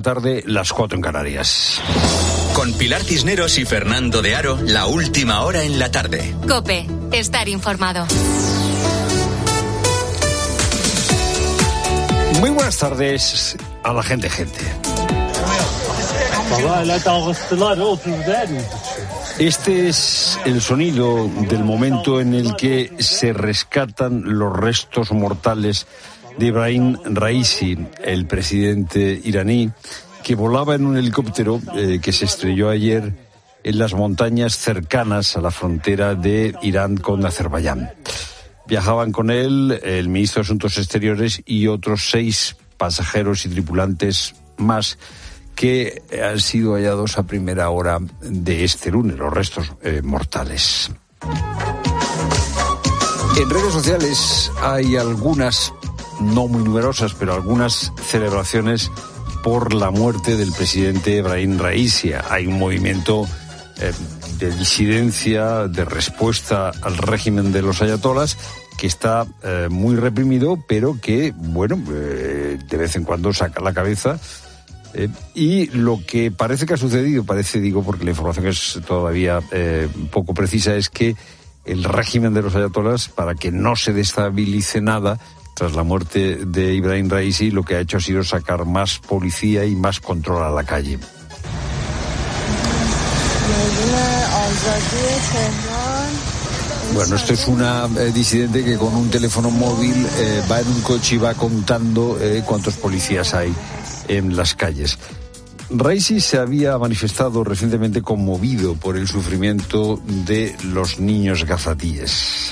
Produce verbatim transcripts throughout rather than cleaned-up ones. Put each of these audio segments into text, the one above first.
Tarde, las cuatro en Canarias. Con Pilar Cisneros y Fernando de Aro, la última hora en la tarde. COPE, estar informado. Muy buenas tardes a la gente, gente. Este es el sonido del momento en el que se rescatan los restos mortales de Ibrahim Raisi, el presidente iraní, que volaba en un helicóptero eh, que se estrelló ayer en las montañas cercanas a la frontera de Irán con Azerbaiyán. Viajaban con él el ministro de Asuntos Exteriores y otros seis pasajeros y tripulantes más que han sido hallados a primera hora de este lunes, los restos eh, mortales. En redes sociales hay algunas, no muy numerosas, pero algunas celebraciones por la muerte del presidente Ibrahim Raisi. Hay un movimiento eh, de disidencia, de respuesta al régimen de los ayatolás, que está eh, muy reprimido, pero que, bueno, eh, de vez en cuando saca la cabeza. Eh, y lo que parece que ha sucedido, parece, digo, porque la información es todavía eh, poco precisa, es que el régimen de los ayatolás, para que no se destabilice nada, tras la muerte de Ibrahim Raisi, lo que ha hecho ha sido sacar más policía y más control a la calle. Bueno, esto es una eh, disidente que con un teléfono móvil eh, va en un coche y va contando eh, cuántos policías hay en las calles. Raisi se había manifestado recientemente conmovido por el sufrimiento de los niños gazatíes.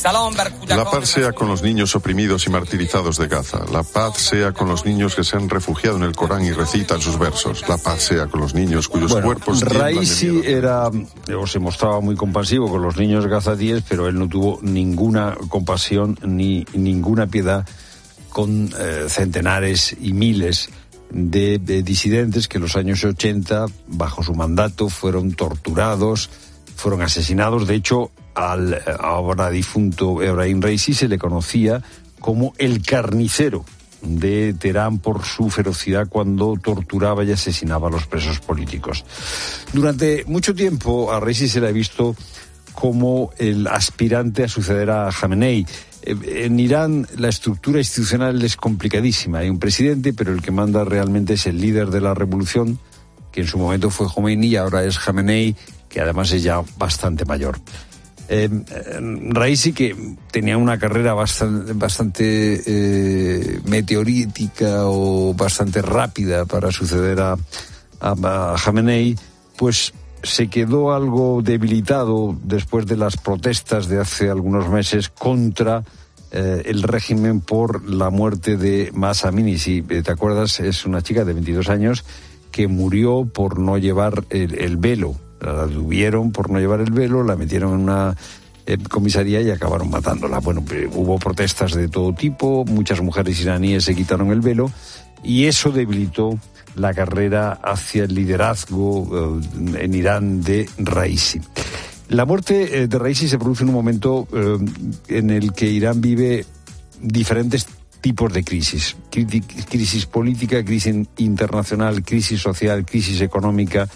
La paz sea con los niños oprimidos y martirizados de Gaza. La paz sea con los niños que se han refugiado en el Corán y recitan sus versos. La paz sea con los niños cuyos bueno, cuerpos... Raisi era, o se mostraba muy compasivo con los niños gazatíes, pero él no tuvo ninguna compasión ni ninguna piedad con eh, centenares y miles de, de disidentes que en los años ochenta, bajo su mandato, fueron torturados, fueron asesinados. De hecho, al ahora difunto Ibrahim Raisi se le conocía como el carnicero de Teherán por su ferocidad cuando torturaba y asesinaba a los presos políticos. Durante mucho tiempo a Raisi se le ha visto como el aspirante a suceder a Jamenei. En Irán la estructura institucional es complicadísima. Hay un presidente, pero el que manda realmente es el líder de la revolución, que en su momento fue Khomeini y ahora es Jamenei, que además es ya bastante mayor. Eh, Raisi, que tenía una carrera bastante, bastante eh, meteorítica o bastante rápida para suceder a, a, a Jamenei, pues se quedó algo debilitado después de las protestas de hace algunos meses contra eh, el régimen por la muerte de Mahsa Amini. Si te acuerdas, es una chica de veintidós años que murió por no llevar el, el velo. La detuvieron por no llevar el velo, la metieron en una eh, comisaría y acabaron matándola. Bueno, hubo protestas de todo tipo, muchas mujeres iraníes se quitaron el velo y eso debilitó la carrera hacia el liderazgo eh, en Irán de Raisi. La muerte eh, de Raisi se produce en un momento eh, en el que Irán vive diferentes tipos de crisis. Crisis política, crisis internacional, crisis social, crisis económica.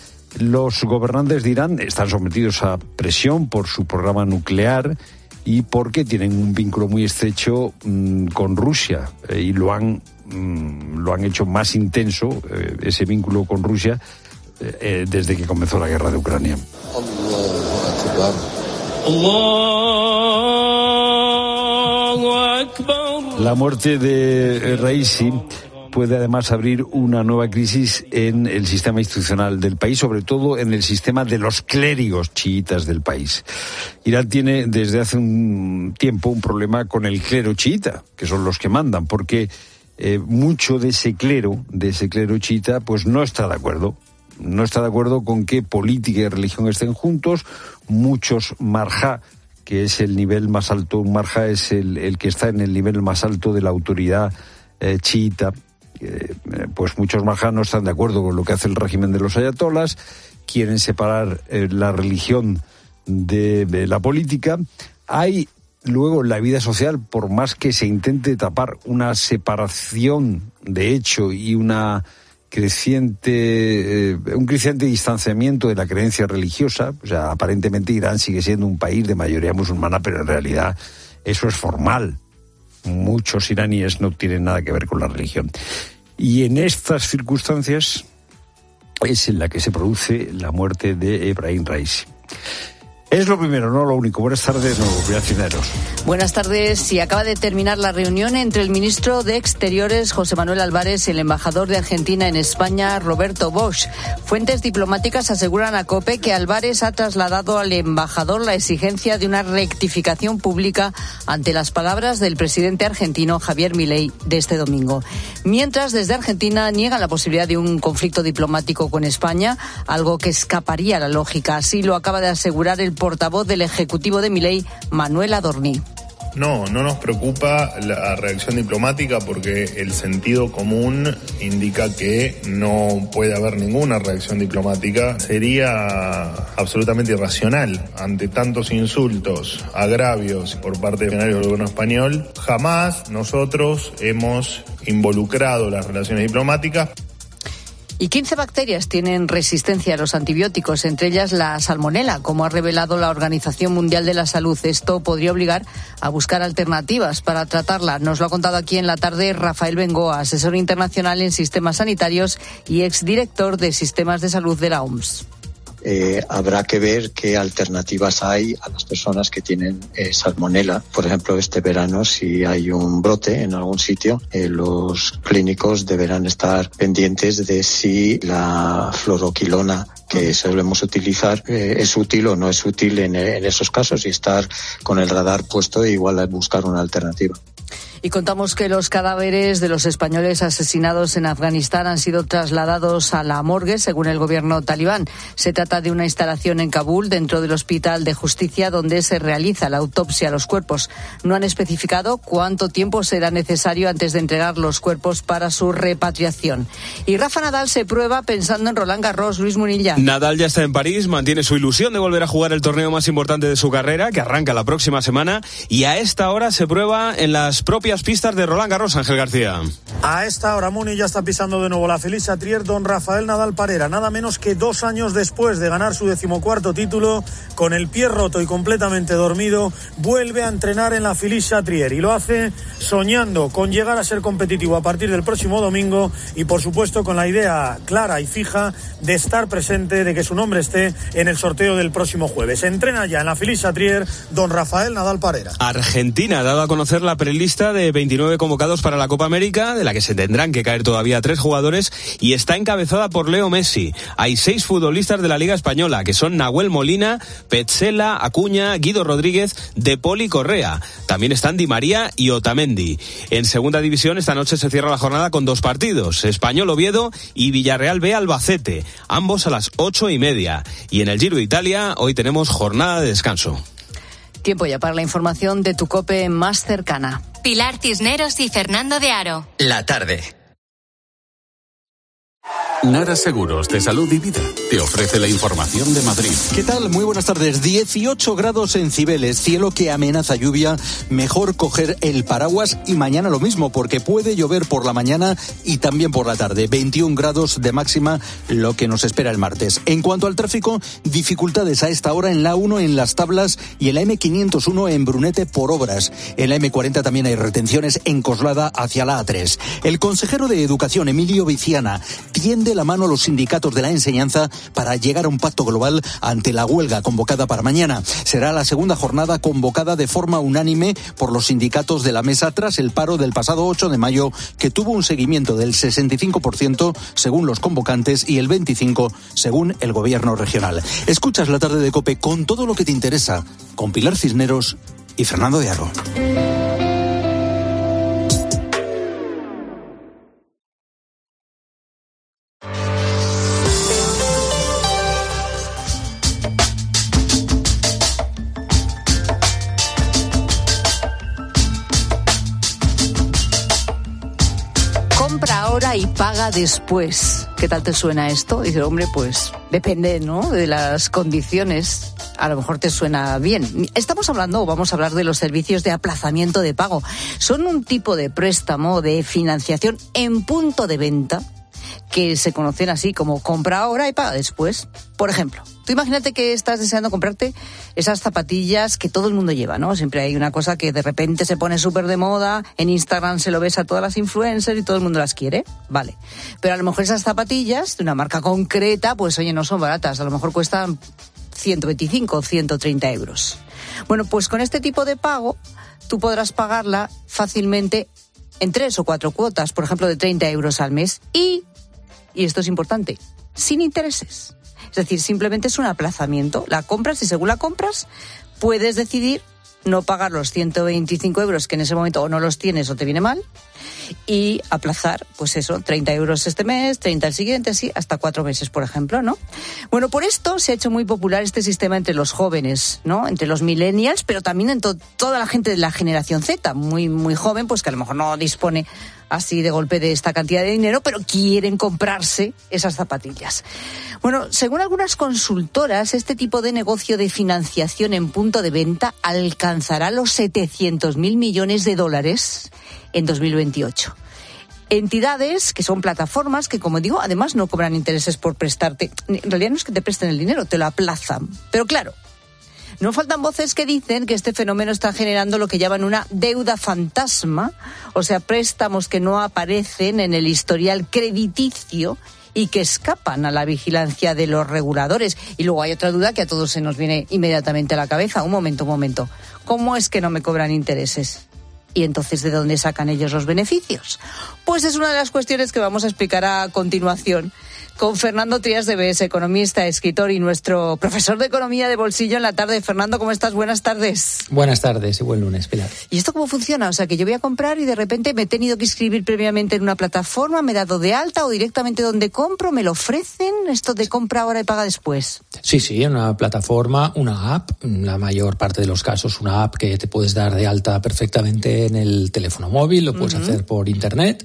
Los gobernantes de Irán están sometidos a presión por su programa nuclear y porque tienen un vínculo muy estrecho mmm, con Rusia eh, y lo han, mmm, lo han hecho más intenso, eh, ese vínculo con Rusia, eh, desde que comenzó la guerra de Ucrania. La muerte de Raisi puede además abrir una nueva crisis en el sistema institucional del país, sobre todo en el sistema de los clérigos chiitas del país. Irán tiene desde hace un tiempo un problema con el clero chiita, que son los que mandan, porque eh, mucho de ese clero, de ese clero chiita, pues no está de acuerdo. No está de acuerdo con que política y religión estén juntos. Muchos marjá, que es el nivel más alto, un marjá es el, el que está en el nivel más alto de la autoridad eh, chiita, Eh, pues muchos marjá no están de acuerdo con lo que hace el régimen de los ayatolás, quieren separar eh, la religión de, de la política. Hay luego en la vida social, por más que se intente tapar una separación de hecho y una creciente, eh, un creciente distanciamiento de la creencia religiosa. O sea, aparentemente Irán sigue siendo un país de mayoría musulmana, pero en realidad eso es formal. Muchos iraníes no tienen nada que ver con la religión. Y en estas circunstancias es en la que se produce la muerte de Ebrahim Raisi. Es lo primero, no lo único. Buenas tardes, de nuevo, Pilar Cisneros. Buenas tardes. Sí, acaba de terminar la reunión entre el ministro de Exteriores, José Manuel Álvarez, y el embajador de Argentina en España, Roberto Bosch. Fuentes diplomáticas aseguran a COPE que Álvarez ha trasladado al embajador la exigencia de una rectificación pública ante las palabras del presidente argentino Javier Milei de este domingo. Mientras, desde Argentina niegan la posibilidad de un conflicto diplomático con España, algo que escaparía a la lógica. Así lo acaba de asegurar el portavoz del Ejecutivo de Milei, Manuel Adorni. No, no nos preocupa la reacción diplomática porque el sentido común indica que no puede haber ninguna reacción diplomática. Sería absolutamente irracional ante tantos insultos, agravios por parte de funcionarios del gobierno español. Jamás nosotros hemos involucrado las relaciones diplomáticas. Y quince bacterias tienen resistencia a los antibióticos, entre ellas la salmonela, como ha revelado la Organización Mundial de la Salud. Esto podría obligar a buscar alternativas para tratarla. Nos lo ha contado aquí en la tarde Rafael Bengoa, asesor internacional en sistemas sanitarios y exdirector de sistemas de salud de la O M S. Eh, habrá que ver qué alternativas hay a las personas que tienen eh, salmonela. Por ejemplo, este verano, si hay un brote en algún sitio, eh, los clínicos deberán estar pendientes de si la fluoroquilona que solemos utilizar eh, es útil o no es útil en, en esos casos, y estar con el radar puesto e igual a buscar una alternativa. Y contamos que los cadáveres de los españoles asesinados en Afganistán han sido trasladados a la morgue, según el gobierno talibán. Se trata de una instalación en Kabul, dentro del Hospital de Justicia, donde se realiza la autopsia a los cuerpos. No han especificado cuánto tiempo será necesario antes de entregar los cuerpos para su repatriación. Y Rafa Nadal se prueba pensando en Roland Garros. Luis Munilla. Nadal ya está en París, mantiene su ilusión de volver a jugar el torneo más importante de su carrera, que arranca la próxima semana, y a esta hora se prueba en las propias pistas de Roland Garros. Ángel García. A esta hora Muni ya está pisando de nuevo la Felicia Trier. Don Rafael Nadal Parera, nada menos que dos años después de ganar su decimocuarto título, con el pie roto y completamente dormido, vuelve a entrenar en la Felicia Trier, y lo hace soñando con llegar a ser competitivo a partir del próximo domingo, y por supuesto con la idea clara y fija de estar presente, de que su nombre esté en el sorteo del próximo jueves. Entrena ya en la Felicia Trier don Rafael Nadal Parera. Argentina ha dado a conocer la prelista de veintinueve convocados para la Copa América, de la que se tendrán que caer todavía tres jugadores, y está encabezada por Leo Messi. Hay seis futbolistas de la Liga Española, que son Nahuel Molina, Petzela, Acuña, Guido Rodríguez, De Paul y Correa. También están Di María y Otamendi. En segunda división, esta noche se cierra la jornada con dos partidos: Español Oviedo y Villarreal B Albacete, ambos a las ocho y media. Y en el Giro de Italia, hoy tenemos jornada de descanso. Tiempo ya para la información de tu COPE más cercana. Pilar Cisneros y Fernando de Aro. La tarde. Nara Seguros de Salud y Vida te ofrece la información de Madrid. ¿Qué tal? Muy buenas tardes. dieciocho grados en Cibeles, cielo que amenaza lluvia. Mejor coger el paraguas, y mañana lo mismo, porque puede llover por la mañana y también por la tarde. veintiún grados de máxima, lo que nos espera el martes. En cuanto al tráfico, dificultades a esta hora en la A uno en Las Tablas y en la eme quinientos uno en Brunete por obras. En la eme cuarenta también hay retenciones en Coslada hacia la A tres. El consejero de Educación, Emilio Viciana, tiende la mano a los sindicatos de la enseñanza para llegar a un pacto global ante la huelga convocada para mañana. Será la segunda jornada convocada de forma unánime por los sindicatos de la mesa tras el paro del pasado ocho de mayo, que tuvo un seguimiento del sesenta y cinco por ciento según los convocantes y el veinticinco por ciento según el gobierno regional. Escuchas la tarde de COPE con todo lo que te interesa, con Pilar Cisneros y Fernando de Aro. Y paga después. ¿Qué tal te suena esto? Dice, hombre, pues depende, ¿no?, de las condiciones. A lo mejor te suena bien. Estamos hablando, o vamos a hablar, de los servicios de aplazamiento de pago. Son un tipo de préstamo, de financiación en punto de venta, que se conocen así como compra ahora y paga después. Por ejemplo, tú imagínate que estás deseando comprarte esas zapatillas que todo el mundo lleva, ¿no? Siempre hay una cosa que de repente se pone súper de moda, en Instagram se lo ves a todas las influencers y todo el mundo las quiere, vale. Pero a lo mejor esas zapatillas de una marca concreta, pues oye, no son baratas, a lo mejor cuestan ciento veinticinco o ciento treinta euros. Bueno, pues con este tipo de pago, tú podrás pagarla fácilmente en tres o cuatro cuotas, por ejemplo, de treinta euros al mes y, y esto es importante, sin intereses. Es decir, simplemente es un aplazamiento. La compras y según la compras puedes decidir no pagar los ciento veinticinco euros que en ese momento o no los tienes o te viene mal y aplazar, pues eso, treinta euros este mes, treinta el siguiente, así, hasta cuatro meses, por ejemplo, ¿no? Bueno, por esto se ha hecho muy popular este sistema entre los jóvenes, ¿no? Entre los millennials, pero también en to- toda la gente de la generación Z, muy, muy joven, pues que a lo mejor no dispone así de golpe de esta cantidad de dinero, pero quieren comprarse esas zapatillas. Bueno, según algunas consultoras, este tipo de negocio de financiación en punto de venta alcanzará los setecientos mil millones de dólares en dos mil veintiocho. Entidades que son plataformas que, como digo, además no cobran intereses por prestarte. En realidad no es que te presten el dinero, te lo aplazan. Pero claro, no faltan voces que dicen que este fenómeno está generando lo que llaman una deuda fantasma, o sea, préstamos que no aparecen en el historial crediticio y que escapan a la vigilancia de los reguladores. Y luego hay otra duda que a todos se nos viene inmediatamente a la cabeza. Un momento, un momento. ¿Cómo es que no me cobran intereses? ¿Y entonces de dónde sacan ellos los beneficios? Pues es una de las cuestiones que vamos a explicar a continuación con Fernando Trías de B S, economista, escritor y nuestro profesor de economía de bolsillo en la tarde. Fernando, ¿cómo estás? Buenas tardes. Buenas tardes y buen lunes, Pilar. ¿Y esto cómo funciona? O sea, que yo voy a comprar y de repente me he tenido que inscribir previamente en una plataforma, me he dado de alta o directamente donde compro, ¿me lo ofrecen? ¿Esto de compra ahora y paga después? Sí, sí, una plataforma, una app, la mayor parte de los casos una app que te puedes dar de alta perfectamente en el teléfono móvil, lo puedes uh-huh. hacer por internet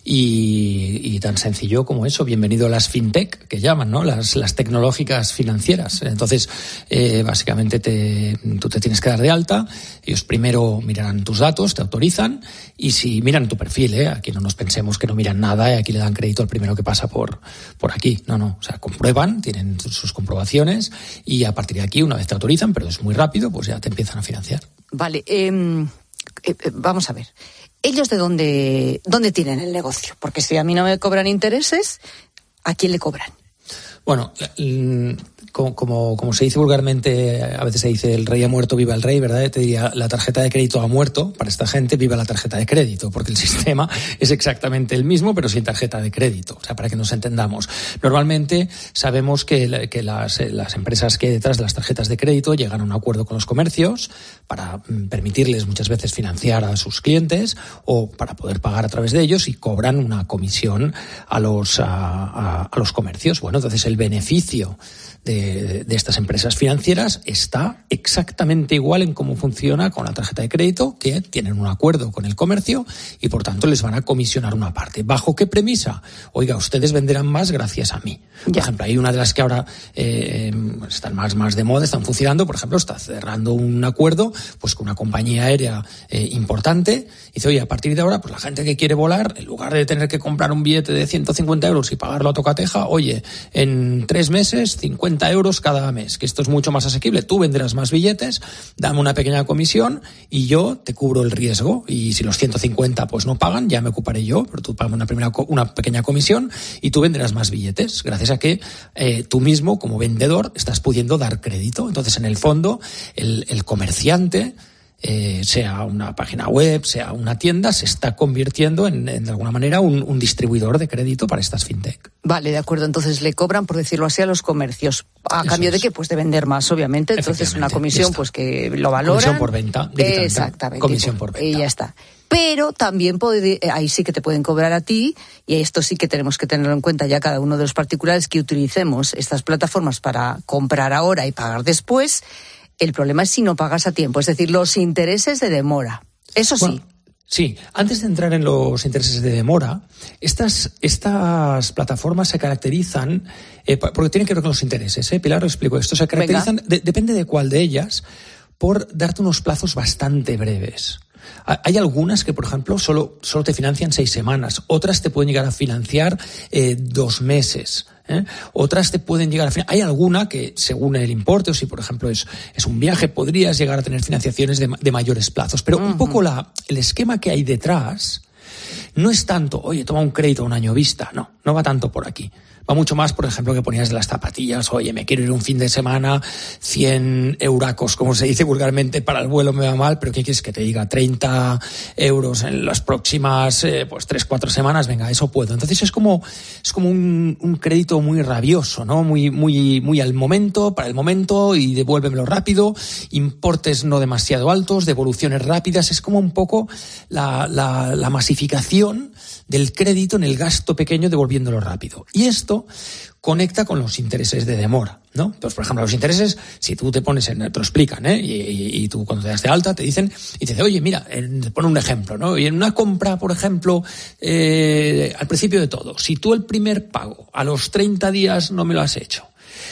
y, y tan sencillo como eso. Bienvenido a las fintech, que llaman, ¿no? Las, las tecnológicas financieras. Entonces, eh, básicamente te, tú te tienes que dar de alta, ellos primero mirarán tus datos, te autorizan, y si miran tu perfil, ¿eh? Aquí no nos pensemos que no miran nada y aquí le dan crédito al primero que pasa por, por aquí. No, no, o sea, comprueban, tienen sus comprobaciones y a partir de aquí, una vez te autorizan, pero es muy rápido, pues ya te empiezan a financiar. Vale, eh, eh, vamos a ver. ¿Ellos de dónde, dónde tienen el negocio? Porque si a mí no me cobran intereses, ¿a quién le cobran? Bueno, como, como, como se dice vulgarmente, a veces se dice el rey ha muerto, viva el rey, ¿verdad? Te diría, la tarjeta de crédito ha muerto para esta gente, viva la tarjeta de crédito, porque el sistema es exactamente el mismo, pero sin tarjeta de crédito, o sea, para que nos entendamos. Normalmente sabemos que, que las, las empresas que hay detrás de las tarjetas de crédito llegan a un acuerdo con los comercios para permitirles muchas veces financiar a sus clientes o para poder pagar a través de ellos y cobran una comisión a los, a, a, a los comercios. Bueno, entonces el beneficio de, de estas empresas financieras está exactamente igual en cómo funciona con la tarjeta de crédito, que tienen un acuerdo con el comercio y por tanto les van a comisionar una parte. ¿Bajo qué premisa? Oiga, ustedes venderán más gracias a mí. Por ya. ejemplo, hay una de las que ahora eh, están más, más de moda, están funcionando, por ejemplo, está cerrando un acuerdo pues con una compañía aérea eh, importante y dice, oye, a partir de ahora, pues la gente que quiere volar, en lugar de tener que comprar un billete de ciento cincuenta euros y pagarlo a tocateja, oye, en tres meses, cincuenta euros cada mes, que esto es mucho más asequible. Tú venderás más billetes, dame una pequeña comisión y yo te cubro el riesgo. Y si los ciento cincuenta pues no pagan, ya me ocuparé yo, pero tú pagas una, primera, una pequeña comisión y tú venderás más billetes, gracias a que eh, tú mismo, como vendedor, estás pudiendo dar crédito. Entonces, en el fondo, el, el comerciante, Eh, sea una página web, sea una tienda, se está convirtiendo en, en de alguna manera, un, un distribuidor de crédito para estas fintech. Vale, de acuerdo. Entonces le cobran, por decirlo así, a los comercios. ¿A Eso cambio es. de qué? Pues de vender más, obviamente. Entonces una comisión pues que lo valoran. Comisión por venta. Exactamente. Comisión por venta. Y ya está. Pero también puede, ahí sí que te pueden cobrar a ti, y esto sí que tenemos que tenerlo en cuenta ya cada uno de los particulares que utilicemos estas plataformas para comprar ahora y pagar después. El problema es si no pagas a tiempo, es decir, los intereses de demora. Eso sí. Bueno, sí, antes de entrar en los intereses de demora, estas, estas plataformas se caracterizan, eh, porque tienen que ver con los intereses, ¿eh? Pilar, os explico esto. Se caracterizan, de, depende de cuál de ellas, por darte unos plazos bastante breves. Hay algunas que, por ejemplo, solo, solo te financian seis semanas, otras te pueden llegar a financiar eh, dos meses. ¿Eh? Otras te pueden llegar a financiar. Hay alguna que, según el importe, o si por ejemplo es, es un viaje, podrías llegar a tener financiaciones de, de mayores plazos. Pero uh-huh. un poco la, el esquema que hay detrás no es tanto, oye, toma un crédito a un año vista. No, no va tanto por aquí. Va mucho más, por ejemplo, que ponías de las zapatillas, oye, me quiero ir un fin de semana, cien euracos, como se dice vulgarmente, para el vuelo me va mal, pero ¿qué quieres que te diga? treinta euros en las próximas, eh, pues, tres, cuatro semanas, venga, eso puedo. Entonces es como, es como un, un crédito muy rabioso, ¿no? Muy, muy, muy al momento, para el momento, y devuélvemelo rápido, importes no demasiado altos, devoluciones rápidas, es como un poco la, la, la masificación del crédito en el gasto pequeño devolviéndolo rápido. Y esto conecta con los intereses de demora, ¿no? Entonces, por ejemplo, los intereses, si tú te pones en, te lo explican, ¿eh? Y, y, y tú cuando te das de alta te dicen, y te dicen, oye, mira, te pone un ejemplo, ¿no? Y en una compra, por ejemplo, eh, al principio de todo, si tú el primer pago a los treinta días no me lo has hecho,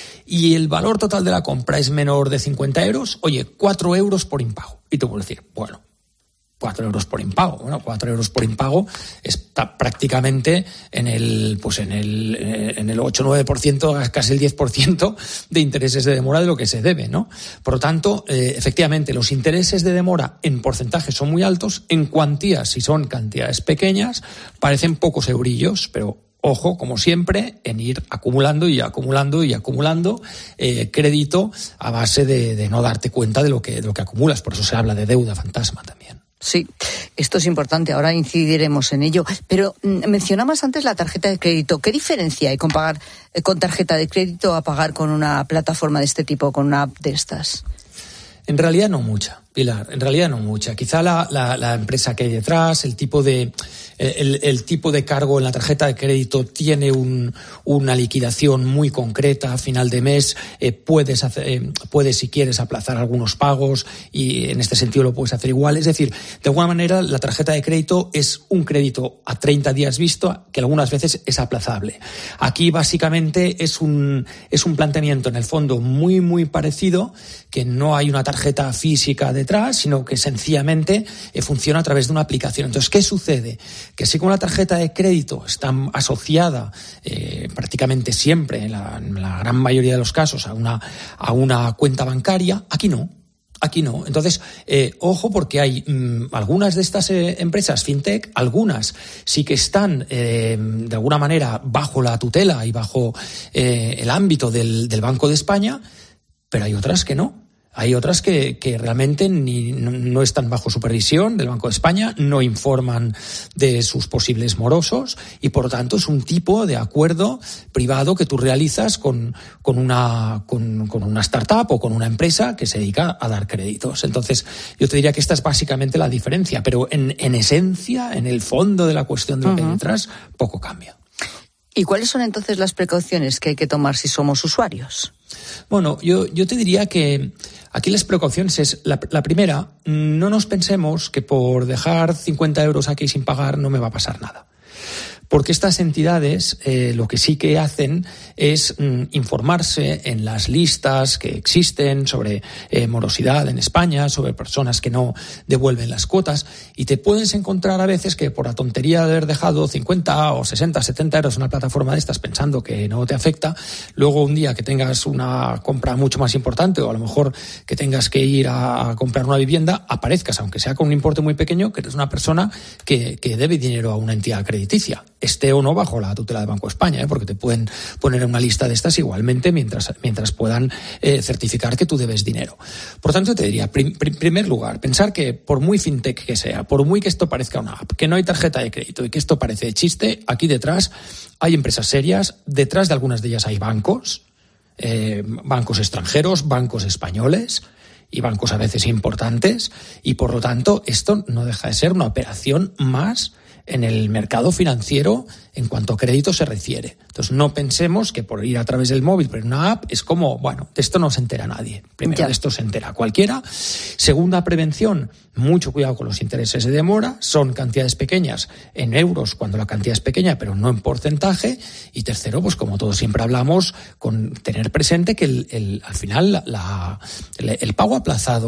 y el valor total de la compra es menor de cincuenta euros, oye, cuatro euros por impago. Y tú puedes decir, bueno, cuatro euros por impago. Bueno, cuatro euros por impago está prácticamente en el, pues en el, en el ocho o nueve por ciento, casi el diez por ciento de intereses de demora de lo que se debe, ¿no? Por lo tanto, eh, efectivamente, los intereses de demora en porcentaje son muy altos, en cuantías, si son cantidades pequeñas, parecen pocos eurillos, pero ojo, como siempre, en ir acumulando y acumulando y acumulando eh, crédito a base de, de no darte cuenta de lo que, de lo que acumulas. Por eso se habla de deuda fantasma también. Sí, esto es importante, ahora incidiremos en ello. Pero mencionabas antes la tarjeta de crédito. ¿Qué diferencia hay con pagar con tarjeta de crédito a pagar con una plataforma de este tipo, con una app de estas? En realidad no mucha, Pilar, en realidad no mucha. Quizá la, la, la empresa que hay detrás, el tipo de el, el tipo de cargo en la tarjeta de crédito tiene un, una liquidación muy concreta a final de mes. Eh, puedes hacer, eh, puedes si quieres aplazar algunos pagos y en este sentido lo puedes hacer igual. Es decir, de alguna manera la tarjeta de crédito es un crédito a treinta días visto que algunas veces es aplazable. Aquí básicamente es un es un planteamiento en el fondo muy muy parecido, que no hay una tarjeta física detrás, sino que sencillamente eh, funciona a través de una aplicación. Entonces, ¿qué sucede? Que así como la tarjeta de crédito está asociada eh, prácticamente siempre, en la, en la gran mayoría de los casos, a una, a una cuenta bancaria, aquí no. Aquí no. Entonces, eh, ojo, porque hay mmm, algunas de estas eh, empresas fintech, algunas sí que están eh, de alguna manera bajo la tutela y bajo eh, el ámbito del, del Banco de España, pero hay otras que no. Hay otras que, que realmente ni, no, no están bajo supervisión del Banco de España, no informan de sus posibles morosos y, por lo tanto, es un tipo de acuerdo privado que tú realizas con, con, una, con, con una startup o con una empresa que se dedica a dar créditos. Entonces, yo te diría que esta es básicamente la diferencia, pero en, en esencia, en el fondo de la cuestión de lo uh-huh. que hay detrás, poco cambia. ¿Y cuáles son entonces las precauciones que hay que tomar si somos usuarios? Bueno, yo, yo te diría que aquí las precauciones es, la, la primera, no nos pensemos que por dejar cincuenta euros aquí sin pagar no me va a pasar nada. Porque estas entidades eh, lo que sí que hacen es mm, informarse en las listas que existen sobre eh, morosidad en España, sobre personas que no devuelven las cuotas, y te puedes encontrar a veces que por la tontería de haber dejado cincuenta o sesenta, setenta euros en una plataforma de estas pensando que no te afecta, luego un día que tengas una compra mucho más importante o a lo mejor que tengas que ir a, a comprar una vivienda, aparezcas, aunque sea con un importe muy pequeño, que eres una persona que, que debe dinero a una entidad crediticia, esté o no bajo la tutela del Banco de España, ¿eh? Porque te pueden poner en una lista de estas igualmente mientras, mientras puedan eh, certificar que tú debes dinero. Por tanto, te diría, en prim, primer lugar, pensar que por muy fintech que sea, por muy que esto parezca una app, que no hay tarjeta de crédito y que esto parece chiste, aquí detrás hay empresas serias, detrás de algunas de ellas hay bancos, eh, bancos extranjeros, bancos españoles y bancos a veces importantes, y por lo tanto esto no deja de ser una operación más en el mercado financiero en cuanto a crédito se refiere. Entonces, no pensemos que por ir a través del móvil, por una app, es como, bueno, de esto no se entera nadie. Primero, ya. de esto se entera cualquiera. Segunda prevención, mucho cuidado con los intereses de demora. Son cantidades pequeñas en euros cuando la cantidad es pequeña, pero no en porcentaje. Y tercero, pues como todos siempre hablamos, con tener presente que el, el, al final la, el, el pago aplazado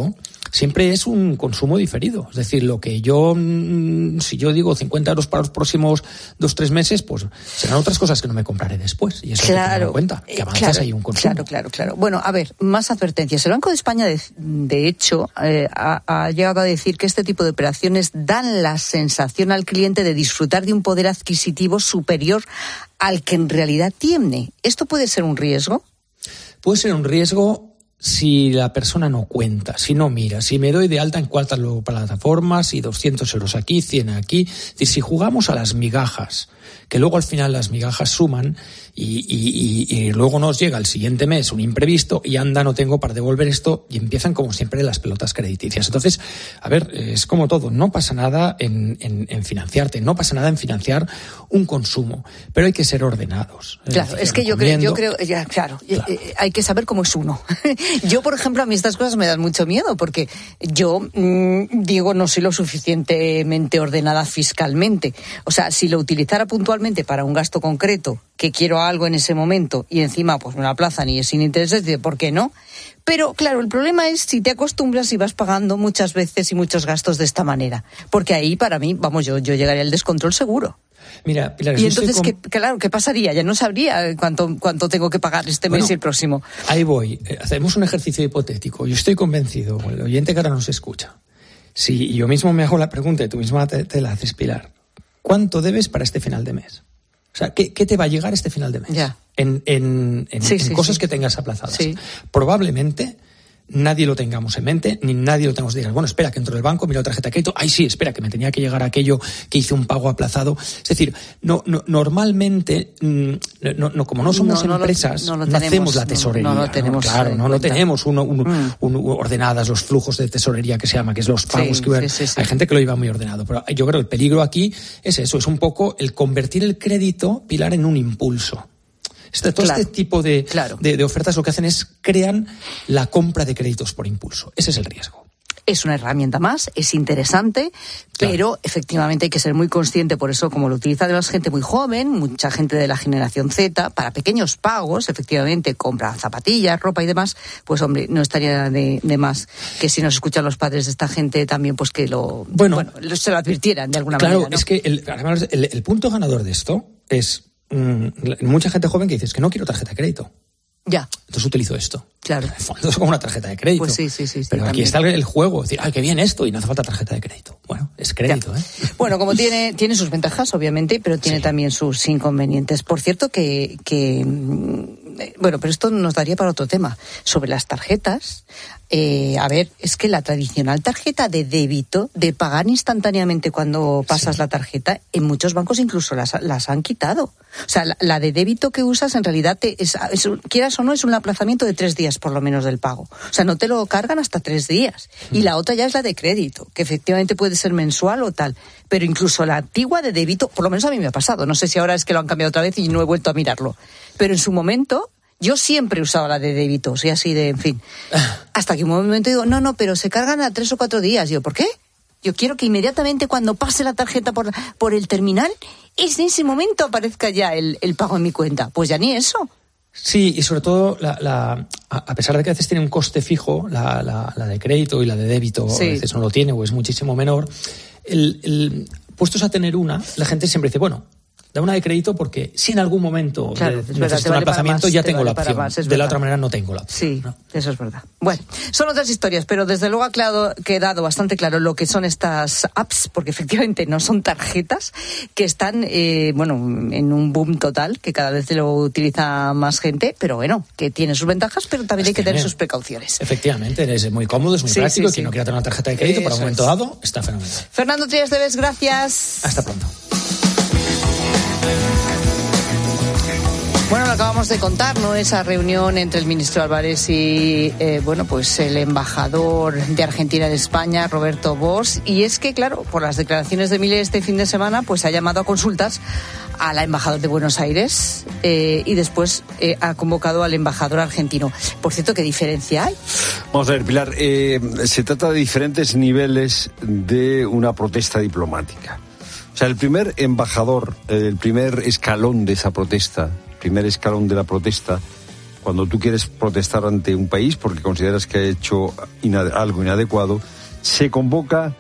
siempre es un consumo diferido. Es decir, lo que yo, si yo digo cincuenta euros para los próximos dos, tres meses, pues serán otras cosas que no me compraré después. Y eso claro, hay que tener en cuenta, que avanzas claro, ahí un consumo. Claro, claro, claro. Bueno, a ver, más advertencias. El Banco de España, de, de hecho, eh, ha, ha llegado a decir que este tipo de operaciones dan la sensación al cliente de disfrutar de un poder adquisitivo superior al que en realidad tiene. ¿Esto puede ser un riesgo? Puede ser un riesgo si la persona no cuenta, si no mira, si me doy de alta en cuantas plataformas y doscientos euros aquí, cien aquí. Es decir, si jugamos a las migajas, que luego al final las migajas suman y, y, y, y luego nos llega el siguiente mes un imprevisto y anda, no tengo para devolver esto, y empiezan como siempre las pelotas crediticias. Entonces, a ver, es como todo, no pasa nada en, en, en financiarte, no pasa nada en financiar un consumo, pero hay que ser ordenados. Es claro, decir, es que yo creo, yo creo, ya, claro, claro. Eh, hay que saber cómo es uno. Yo, por ejemplo, a mí estas cosas me dan mucho miedo porque yo, mmm, digo, no soy lo suficientemente ordenada fiscalmente. O sea, si lo utilizara puntualmente para un gasto concreto, que quiero algo en ese momento y encima pues me lo aplazan y es sin intereses, ¿por qué no? Pero claro, el problema es si te acostumbras y vas pagando muchas veces y muchos gastos de esta manera, porque ahí para mí, vamos, yo, yo llegaría al descontrol seguro. Mira, Pilar, y entonces, con... ¿qué, claro, ¿qué pasaría? Ya no sabría cuánto, cuánto tengo que pagar este mes bueno, y el próximo. Ahí voy. Hacemos un ejercicio hipotético. Yo estoy convencido, el oyente que ahora nos escucha, si yo mismo me hago la pregunta y tú misma te, te la haces, Pilar, ¿cuánto debes para este final de mes? O sea, ¿qué, qué te va a llegar este final de mes? Ya. En, en, en, sí, en sí, cosas sí. que tengas aplazadas. Sí. Probablemente nadie lo tengamos en mente, ni nadie lo tengamos de decir, bueno, espera, que entro del banco, miro la tarjeta de crédito, ay sí, espera, que me tenía que llegar aquello que hice un pago aplazado. Es decir, no, no normalmente, no, no, como no somos no, no empresas, lo, no, lo no tenemos, hacemos la tesorería. No, no lo tenemos. ¿no? Claro, no, no tenemos uno, uno, mm. uno, ordenadas los flujos de tesorería que se llama, que es los pagos sí, que sí, sí, sí. Hay gente que lo lleva muy ordenado, pero yo creo que el peligro aquí es eso, es un poco el convertir el crédito, Pilar, en un impulso. Este, todo claro, este tipo de, claro. de, de ofertas lo que hacen es crean la compra de créditos por impulso. Ese es el riesgo. Es una herramienta más, es interesante, claro. pero efectivamente hay que ser muy consciente, por eso como lo utiliza además gente muy joven, mucha gente de la generación Z, para pequeños pagos, efectivamente, compra zapatillas, ropa y demás, pues hombre, no estaría de, de más que si nos escuchan los padres de esta gente también, pues que lo, bueno, bueno se lo advirtieran de alguna claro, manera. Claro, ¿no? Es que el, además el, el punto ganador de esto es mucha gente joven que dice, es que no quiero tarjeta de crédito. Ya. Entonces utilizo esto. Claro. En el fondo es como una tarjeta de crédito. Pues sí, sí, sí. sí Pero también. Aquí está el, el juego. Decir, ay, qué bien esto, y no hace falta tarjeta de crédito. Bueno, es crédito, ya. ¿eh? Bueno, como tiene, tiene sus ventajas, obviamente, pero tiene sí. también sus inconvenientes. Por cierto, que, que. Bueno, pero esto nos daría para otro tema. Sobre las tarjetas. Eh, a ver, es que la tradicional tarjeta de débito, de pagar instantáneamente cuando pasas sí. la tarjeta, en muchos bancos incluso las, las han quitado. O sea, la, la de débito que usas en realidad, te, es, es, quieras o no, es un aplazamiento de tres días por lo menos del pago. O sea, no te lo cargan hasta tres días. Mm. Y la otra ya es la de crédito, que efectivamente puede ser mensual o tal. Pero incluso la antigua de débito, por lo menos a mí me ha pasado. No sé si ahora es que lo han cambiado otra vez y no he vuelto a mirarlo. Pero en su momento... Yo siempre usaba la de débito, soy así de, en fin. Hasta que un momento digo, no, no, pero se cargan a tres o cuatro días. Y yo, ¿por qué? Yo quiero que inmediatamente cuando pase la tarjeta por, por el terminal, es en ese momento aparezca ya el, el pago en mi cuenta. Pues ya ni eso. Sí, y sobre todo, la, la, a pesar de que a veces tiene un coste fijo, la, la, la de crédito y la de débito sí. a veces no lo tiene o es muchísimo menor, el, el, puestos a tener una, la gente siempre dice, bueno, da una de crédito porque si en algún momento claro, de, necesito un aplazamiento más, ya tengo vale la opción. Más, de verdad. La otra manera no tengo la opción. Sí, ¿no? Eso es verdad. Bueno, son otras historias, pero desde luego ha quedado, quedado bastante claro lo que son estas apps, porque efectivamente no son tarjetas, que están, eh, bueno, en un boom total, que cada vez lo utiliza más gente, pero bueno, que tiene sus ventajas, pero también es hay que tener sus precauciones. Efectivamente, es muy cómodo, es muy sí, práctico, sí, y quien sí. no quiera tener una tarjeta de crédito Eso para un momento es. dado, está fenomenal. Fernando Trias de Bes, gracias. Hasta pronto. Bueno, lo acabamos de contar, ¿no? Esa reunión entre el ministro Álvarez y, eh, bueno, pues el embajador de Argentina en España, Roberto Bosch. Y es que, claro, por las declaraciones de Milei este fin de semana, pues ha llamado a consultas a la embajadora de Buenos Aires eh, y después eh, ha convocado al embajador argentino. Por cierto, ¿qué diferencia hay? Vamos a ver, Pilar, eh, se trata de diferentes niveles de una protesta diplomática. O sea, el primer embajador, el primer escalón de esa protesta, primer escalón de la protesta, cuando tú quieres protestar ante un país porque consideras que ha hecho inade- algo inadecuado, se convoca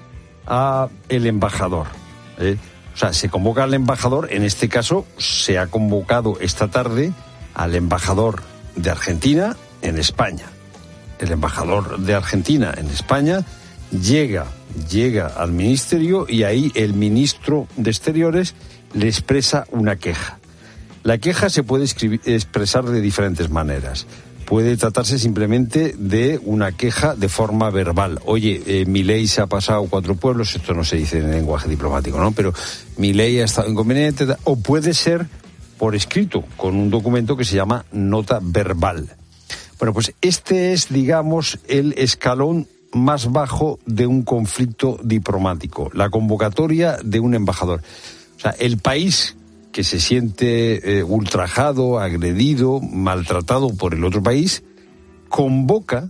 a el embajador, ¿eh? O sea, se convoca al embajador, en este caso se ha convocado esta tarde al embajador de Argentina en España. El embajador de Argentina en España llega, llega al ministerio y ahí el ministro de Exteriores le expresa una queja. La queja se puede escribir, expresar de diferentes maneras. Puede tratarse simplemente de una queja de forma verbal. Oye, eh, mi ley se ha pasado cuatro pueblos, esto no se dice en lenguaje diplomático, ¿no? Pero mi ley ha estado inconveniente, o puede ser por escrito, con un documento que se llama nota verbal. Bueno, pues este es, digamos, el escalón más bajo de un conflicto diplomático, la convocatoria de un embajador. O sea, el país que se siente eh, ultrajado, agredido, maltratado por el otro país, convoca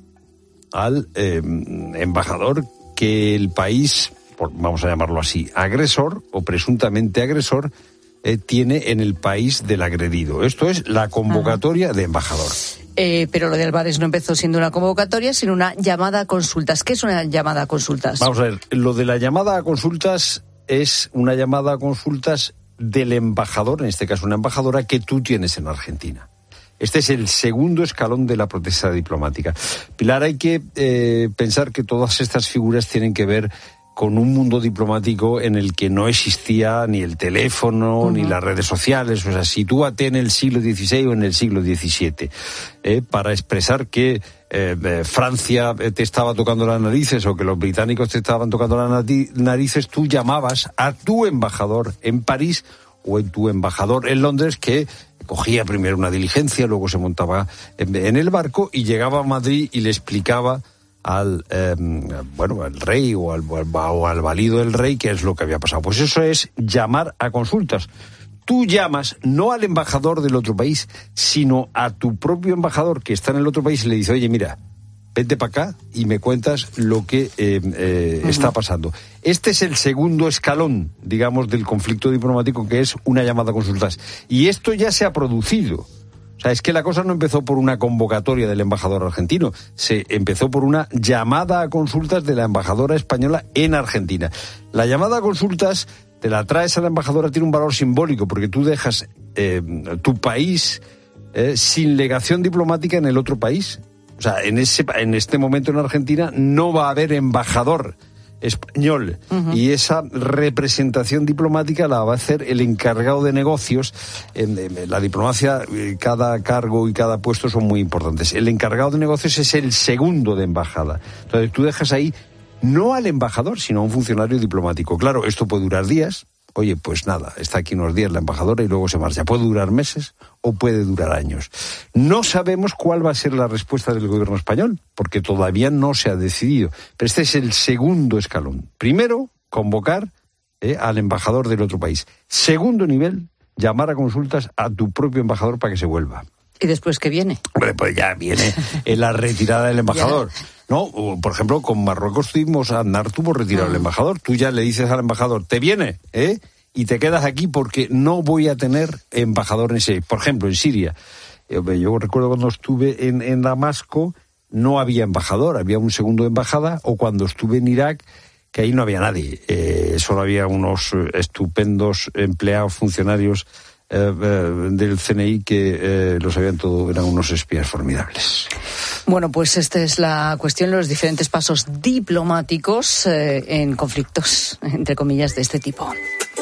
al eh, embajador que el país, por, vamos a llamarlo así, agresor o presuntamente agresor, eh, tiene en el país del agredido. Esto es la convocatoria Ajá. de embajador. Eh, pero lo de Álvarez no empezó siendo una convocatoria, sino una llamada a consultas. ¿Qué es una llamada a consultas? Vamos a ver, lo de la llamada a consultas es una llamada a consultas del embajador, en este caso una embajadora que tú tienes en Argentina. Este es el segundo escalón de la protesta diplomática. Pilar, hay que eh, pensar que todas estas figuras tienen que ver con un mundo diplomático en el que no existía ni el teléfono, uh-huh. ni las redes sociales. O sea, sitúate en el siglo dieciséis o en el siglo diecisiete, eh, para expresar que eh, Francia te estaba tocando las narices o que los británicos te estaban tocando las narices, tú llamabas a tu embajador en París o en tu embajador en Londres, que cogía primero una diligencia, luego se montaba en, en el barco y llegaba a Madrid y le explicaba al eh, bueno al rey o al, o al valido del rey qué es lo que había pasado. Pues eso es llamar a consultas. Tú llamas no al embajador del otro país, sino a tu propio embajador que está en el otro país y le dice, oye, mira, vente para acá y me cuentas lo que eh, eh, uh-huh. está pasando. Este es el segundo escalón, digamos, del conflicto diplomático, que es una llamada a consultas. Y esto ya se ha producido. O sea, es que la cosa no empezó por una convocatoria del embajador argentino, se empezó por una llamada a consultas de la embajadora española en Argentina. La llamada a consultas te la traes a la embajadora, tiene un valor simbólico, porque tú dejas eh, tu país eh, sin legación diplomática en el otro país. O sea, en, ese, en este momento en Argentina no va a haber embajador español, uh-huh. y esa representación diplomática la va a hacer el encargado de negocios. En, en la diplomacia, cada cargo y cada puesto son muy importantes. El encargado de negocios es el segundo de embajada. Entonces tú dejas ahí no al embajador, sino a un funcionario diplomático. Claro, esto puede durar días. Oye, pues nada, está aquí unos días la embajadora y luego se marcha. Puede durar meses o puede durar años. No sabemos cuál va a ser la respuesta del gobierno español, porque todavía no se ha decidido. Pero este es el segundo escalón. Primero, convocar eh, al embajador del otro país. Segundo nivel, llamar a consultas a tu propio embajador para que se vuelva. ¿Y después qué viene? Hombre, pues ya viene en la retirada del embajador. No, por ejemplo, con Marruecos tuvimos, Aznar tuvo retirado al embajador. Tú ya le dices al embajador, te viene, ¿eh? Y te quedas aquí porque no voy a tener embajador en ese. Por ejemplo, en Siria. Yo, yo recuerdo cuando estuve en, en Damasco, no había embajador, había un segundo de embajada, o cuando estuve en Irak, que ahí no había nadie. Eh, solo había unos estupendos empleados, funcionarios Eh, eh, del C N I que eh, lo sabían todo, eran unos espías formidables. Bueno, pues esta es la cuestión, los diferentes pasos diplomáticos eh, en conflictos, entre comillas, de este tipo.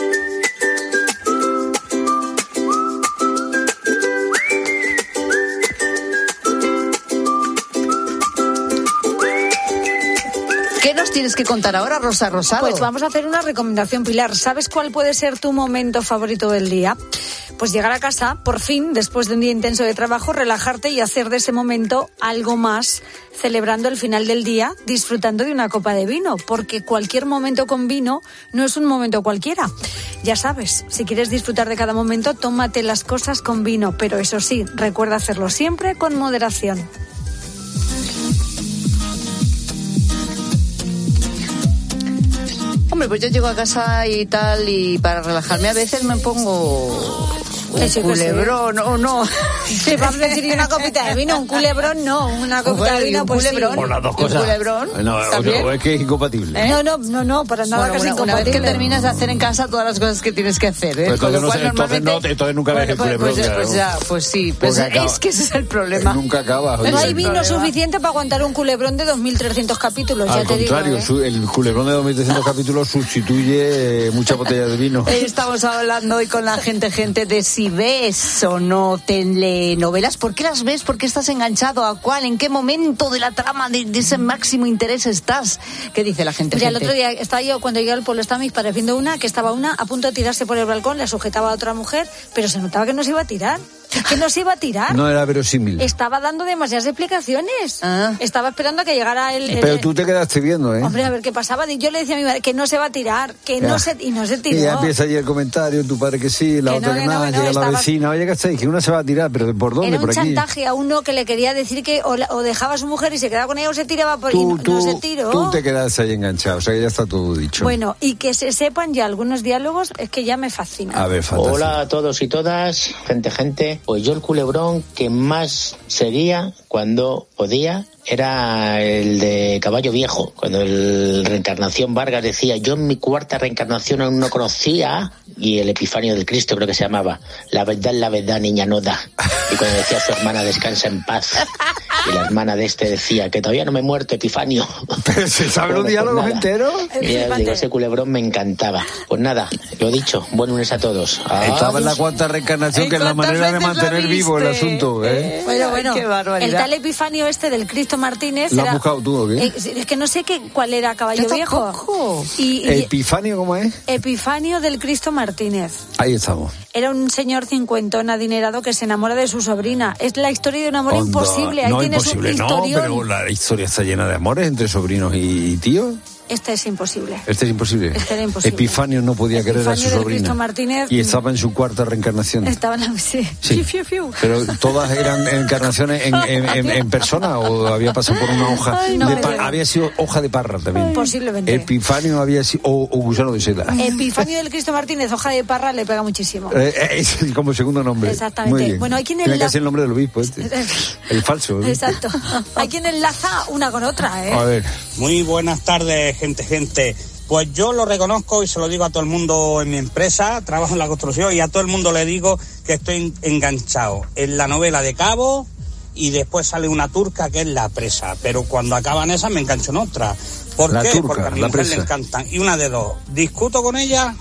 ¿Qué nos tienes que contar ahora, Rosa Rosado? Pues vamos a hacer una recomendación, Pilar. ¿Sabes cuál puede ser tu momento favorito del día? Pues llegar a casa, por fin, después de un día intenso de trabajo, relajarte y hacer de ese momento algo más, celebrando el final del día, disfrutando de una copa de vino, porque cualquier momento con vino no es un momento cualquiera. Ya sabes, si quieres disfrutar de cada momento, tómate las cosas con vino, pero eso sí, recuerda hacerlo siempre con moderación. Hombre, pues yo llego a casa y tal, y para relajarme a veces me pongo Un sí, culebrón, sí. o no. Sí, vamos a decir una copita de vino, un culebrón no, una copita bueno, de vino, pues culebrón. sí. O las dos cosas. Un culebrón. No, o es que es incompatible. ¿Eh? No, no, no, no, para nada bueno, que una, es incompatible. Una vez que terminas de hacer en casa todas las cosas que tienes que hacer, ¿eh? Pues Con lo no cual, sé, normalmente... entonces, no, entonces nunca ves bueno, el pues, culebrón. pues, Claro. pues ya, pues sí. Pues es acaba, que ese es el problema. Nunca acaba. No hay vino problema. Suficiente para aguantar un culebrón de dos mil trescientos capítulos, Al ya te contrario, digo. Su, el culebrón de dos mil trescientos capítulos sustituye eh, muchas botellas de vino. Estamos hablando hoy con la gente, gente, de si ves o no telenovelas. ¿Por qué las ves? ¿Por qué estás enganchado? ¿A cuál? ¿En qué momento de la trama de, de ese máximo interés estás? ¿Qué dice la gente? Mira, gente? el otro día estaba yo, cuando llegué al pueblo, estaba mis padres viendo una, que estaba una a punto de tirarse por el balcón, la sujetaba a otra mujer, pero se notaba que no se iba a tirar. Que no se iba a tirar. No era verosímil. Estaba dando demasiadas explicaciones. Ah. Estaba esperando a que llegara el, el... Pero tú te quedaste viendo, ¿eh? Hombre, a ver qué pasaba. Yo le decía a mi madre que no se va a tirar, que ya. no se... Y no se tiró. Y ya empieza allí el comentario, tu padre que sí, la que otra no, que, que nada, no, llega no, la estaba... vecina, oye, que está, que una se va a tirar, pero ¿por dónde? Era un por aquí. chantaje a uno que le quería decir que o, la, o dejaba a su mujer y se quedaba con ella o se tiraba por... Tú, y no, tú, no se tiró. Tú te quedas ahí enganchado, o sea que ya está todo dicho. Bueno, y que se sepan ya algunos diálogos, es que ya me fascina. A ver, fantástico. Hola a todos y todas, gente, gente. Pues yo el culebrón que más seguía cuando podía era el de Caballo Viejo, cuando el Reencarnación Vargas decía, yo en mi cuarta reencarnación aún no conocía, y el Epifanio del Cristo creo que se llamaba, la verdad es la verdad, niña noda. Y cuando decía a su hermana, descansa en paz, y la hermana de este decía, que todavía no me he muerto, Epifanio. ¿Pero se sabe los diálogos enteros? Mira, digo, ese culebrón me encantaba. Pues nada, lo dicho, buen lunes a todos. Adiós. Estaba en la cuarta reencarnación, que es la manera de mantener vivo el asunto, ¿eh? Bueno, bueno, qué barbaridad. el tal Epifanio este del Cristo Martínez... ¿Lo era, has buscado tú o qué? Eh, es que no sé qué, cuál era Caballo Yo Viejo. tampoco. Y, y, ¿Epifanio cómo es? Epifanio del Cristo Martínez. Ahí estamos. Era un señor cincuentón adinerado que se enamora de su sobrina. Es la historia de un amor Onda. imposible. Ahí no, tienes imposible, un no, historión. pero la historia está llena de amores entre sobrinos y tíos. Este es imposible. Este es imposible. Este era imposible. Epifanio no podía Epifanio querer a su del sobrina. Cristo Martínez, y estaba en su cuarta reencarnación. Estaba en la... Sí. Sí. Fiu, fiu. Pero todas eran encarnaciones en, en, en, en persona o había pasado por una hoja. Ay, no, de me pa- digo. había sido hoja de parra también. Posiblemente. Epifanio había sido. O, o gusano de seda. Epifanio del Cristo Martínez, hoja de parra, le pega muchísimo. Eh, eh, es como segundo nombre. Exactamente. Muy bien. Bueno, hay quien Tiene enla- que ser el nombre del obispo este. El falso. ¿eh? Exacto. Hay quien enlaza una con otra, ¿eh? A ver. Muy buenas tardes, gente, gente. Pues yo lo reconozco y se lo digo a todo el mundo en mi empresa, trabajo en la construcción y a todo el mundo le digo que estoy enganchado en la novela de Cabo y después sale una turca que es La Presa, pero cuando acaban esas me engancho en otra. ¿Por La qué? turca, Porque a mi La mujer Presa. le encantan. Y una de dos, discuto con ella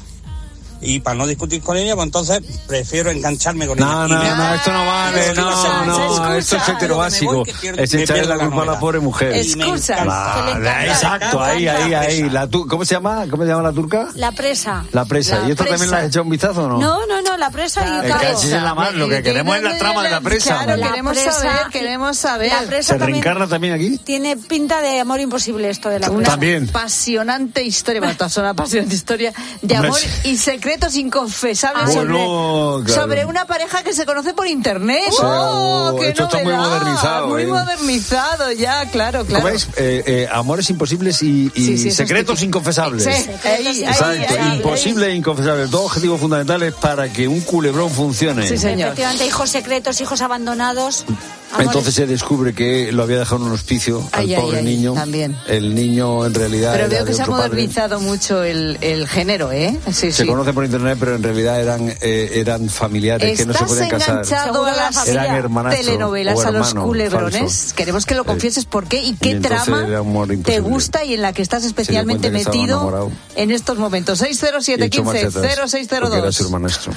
y para no discutir con ella, pues entonces prefiero engancharme con No, ella. no, Y me- no, esto no vale, no, no, esto es hetero básico. Es echarle la culpa a la pobre mujer. Excusas. Vale, exacto, ahí, ahí, ahí. La tu- ¿Cómo se llama? ¿Cómo se llama la turca? La Presa. La Presa. La ¿Y esto Presa. también le has echado un vistazo o no? No, no, no, La Presa y Es Cabo. que así se llama, lo que queremos es la trama de La Presa. Claro, hombre. queremos Presa- saber, queremos saber. La Presa ¿Se también reencarna también aquí? tiene pinta de amor imposible esto de La Presa. Una También. apasionante historia, bueno, todas son una apasionante historia de Hombre, amor sí. y secretos inconfesables Ah, sobre, bueno, claro. sobre una pareja que se conoce por internet. Sí, ¡Oh, oh, qué esto está muy novedad! modernizado, Muy ¿eh? modernizado ya, claro, claro. ¿Cómo es? Eh, eh, amores imposibles y, y Sí, sí, eso secretos es que- inconfesables. Sí, ahí, ahí, Exacto, ahí, imposible e inconfesable. Dos objetivos fundamentales para que un culebrón funcione. Sí, señor. Efectivamente, hijos secretos, hijos abandonados. amores- Entonces se descubre que lo había dejado en un hospicio al Ay, ay, pobre ay, niño. también. El niño en realidad Pero era veo que de se ha otro padre. modernizado mucho el, el género, ¿eh? Sí, Se sí. conoce por internet, pero en realidad eran eh, eran familiares que no se ¿Estás podían casar. enganchado Seguro a la las familia. Eran hermanastros telenovelas, o a los hermanos culebrones? falsos. Queremos que lo confieses por qué y qué Y entonces trama era amor te imposible. gusta y en la que estás especialmente Se dio cuenta que metido estaba enamorado. en estos momentos. seis cero Y siete echó uno cinco marcha atrás, cero seis cero porque era su dos. hermanastro.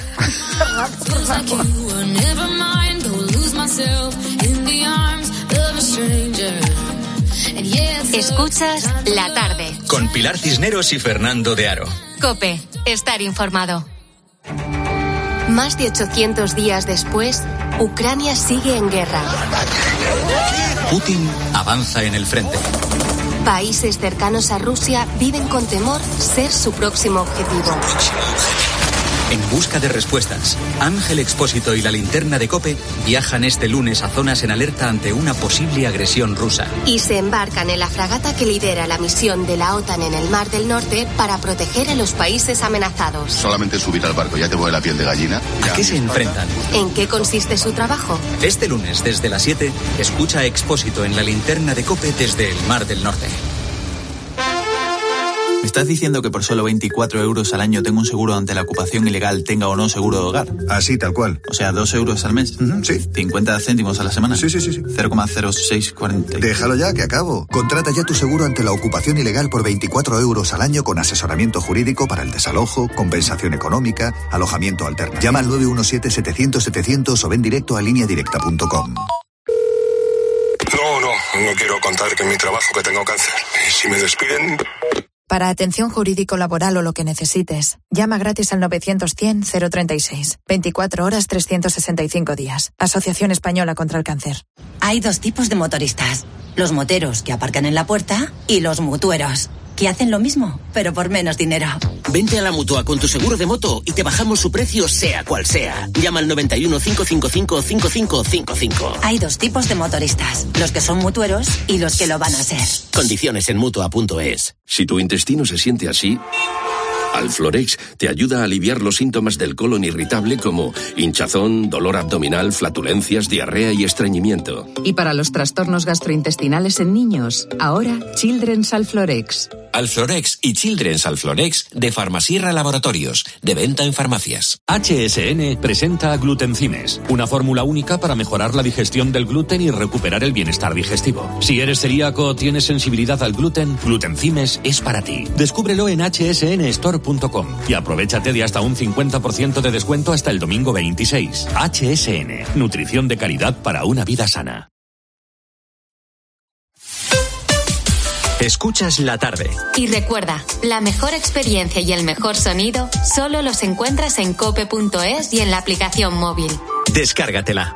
Escuchas La Tarde. Con Pilar Cisneros y Fernando de Aro. COPE. Estar informado. Más de ochocientos días después, Ucrania sigue en guerra. Putin avanza en el frente. Países cercanos a Rusia viven con temor ser su próximo objetivo. En busca de respuestas, Ángel Expósito y la linterna de COPE viajan este lunes a zonas en alerta ante una posible agresión rusa. Y se embarcan en la fragata que lidera la misión de la OTAN en el Mar del Norte para proteger a los países amenazados. Solamente subir al barco ya te mueve la piel de gallina. ¿A qué se enfrentan? ¿En qué consiste su trabajo? Este lunes, desde las siete, escucha a Expósito en la linterna de COPE desde el Mar del Norte. ¿Me estás diciendo que por solo veinticuatro euros al año tengo un seguro ante la ocupación ilegal, tenga o no seguro de hogar? Así, tal cual. O sea, dos euros al mes. Uh-huh, sí. cincuenta céntimos a la semana. Sí, sí, sí. sí. cero coma cero seis cuarenta. Déjalo ya, que acabo. Contrata ya tu seguro ante la ocupación ilegal por veinticuatro euros al año con asesoramiento jurídico para el desalojo, compensación económica, alojamiento alterno. Llama al nueve uno siete, setecientos, setecientos o ven directo a línea directa punto com. No, no, no quiero contar que en mi trabajo que tengo cáncer. Y si me despiden... Para atención jurídico-laboral o lo que necesites, llama gratis al novecientos cien cero treinta y seis. veinticuatro horas, trescientos sesenta y cinco días. Asociación Española contra el Cáncer. Hay dos tipos de motoristas. Los moteros que aparcan en la puerta y los mutueros, que hacen lo mismo, pero por menos dinero. Vente a la Mutua con tu seguro de moto y te bajamos su precio sea cual sea. Llama al noventa y uno, cinco cinco cinco, cinco cinco cinco cinco. Hay dos tipos de motoristas, los que son mutueros y los que lo van a ser. Condiciones en Mutua punto es. Si tu intestino se siente así, Alflorex te ayuda a aliviar los síntomas del colon irritable como hinchazón, dolor abdominal, flatulencias, diarrea y estreñimiento. Y para los trastornos gastrointestinales en niños, ahora Children's Alflorex. Alflorex y Children's Alflorex de Farmasierra Laboratorios, de venta en farmacias. H S N presenta Glutenzymes, una fórmula única para mejorar la digestión del gluten y recuperar el bienestar digestivo. Si eres celíaco o tienes sensibilidad al gluten, Glutenzymes es para ti. Descúbrelo en h s n store punto com y aprovechate de hasta un cincuenta por ciento de descuento hasta el domingo veintiséis. H S N, nutrición de calidad para una vida sana. Escuchas la tarde. Y recuerda, la mejor experiencia y el mejor sonido solo los encuentras en cope punto es y en la aplicación móvil. Descárgatela.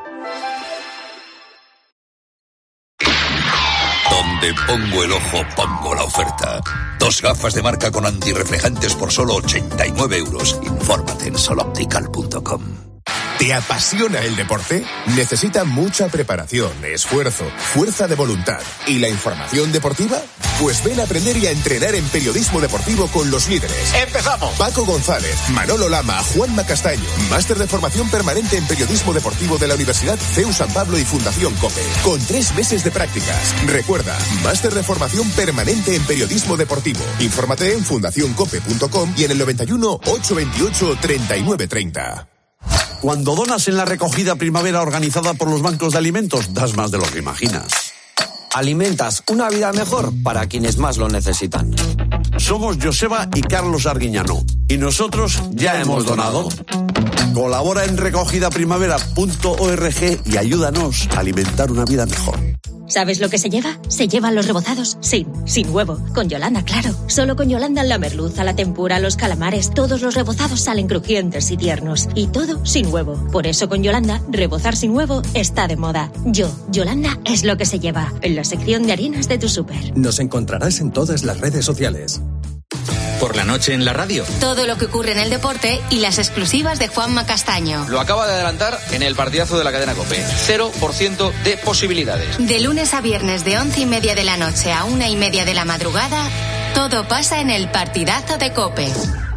Donde pongo el ojo, pongo la oferta. Dos gafas de marca con antirreflejantes por solo ochenta y nueve euros. Infórmate en sol optical punto com. ¿Te apasiona el deporte? Necesita mucha preparación, esfuerzo, fuerza de voluntad. ¿Y la información deportiva? Pues ven a aprender y a entrenar en periodismo deportivo con los líderes. ¡Empezamos! Paco González, Manolo Lama, Juanma Castaño. Máster de formación permanente en periodismo deportivo de la Universidad C E U San Pablo y Fundación COPE. Con tres meses de prácticas. Recuerda, máster de formación permanente en periodismo deportivo. Infórmate en fundación cope punto com y en el noventa y uno, ochocientos veintiocho, treinta y nueve treinta. Cuando donas en la recogida primavera organizada por los bancos de alimentos, das más de lo que imaginas. Alimentas una vida mejor para quienes más lo necesitan. Somos Joseba y Carlos Arguiñano y nosotros ya hemos donado. Colabora en recogida primavera punto org y ayúdanos a alimentar una vida mejor. ¿Sabes lo que se lleva? Se llevan los rebozados sin, sin huevo. Con Yolanda, claro. Solo con Yolanda la merluza, la tempura, los calamares, todos los rebozados salen crujientes y tiernos. Y todo sin huevo. Por eso con Yolanda, rebozar sin huevo está de moda. Yo, Yolanda, es lo que se lleva. En la sección de harinas de tu súper. Nos encontrarás en todas las redes sociales. Por la noche en la radio. Todo lo que ocurre en el deporte y las exclusivas de Juanma Castaño. Lo acaba de adelantar en el partidazo de la cadena COPE. Cero por ciento de posibilidades. De lunes a viernes de once y media de la noche a una y media de la madrugada, todo pasa en el partidazo de COPE.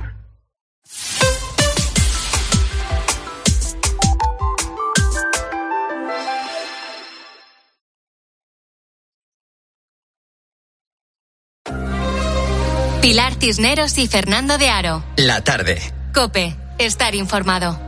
Pilar Cisneros y Fernando de Aro. La tarde. COPE. Estar informado.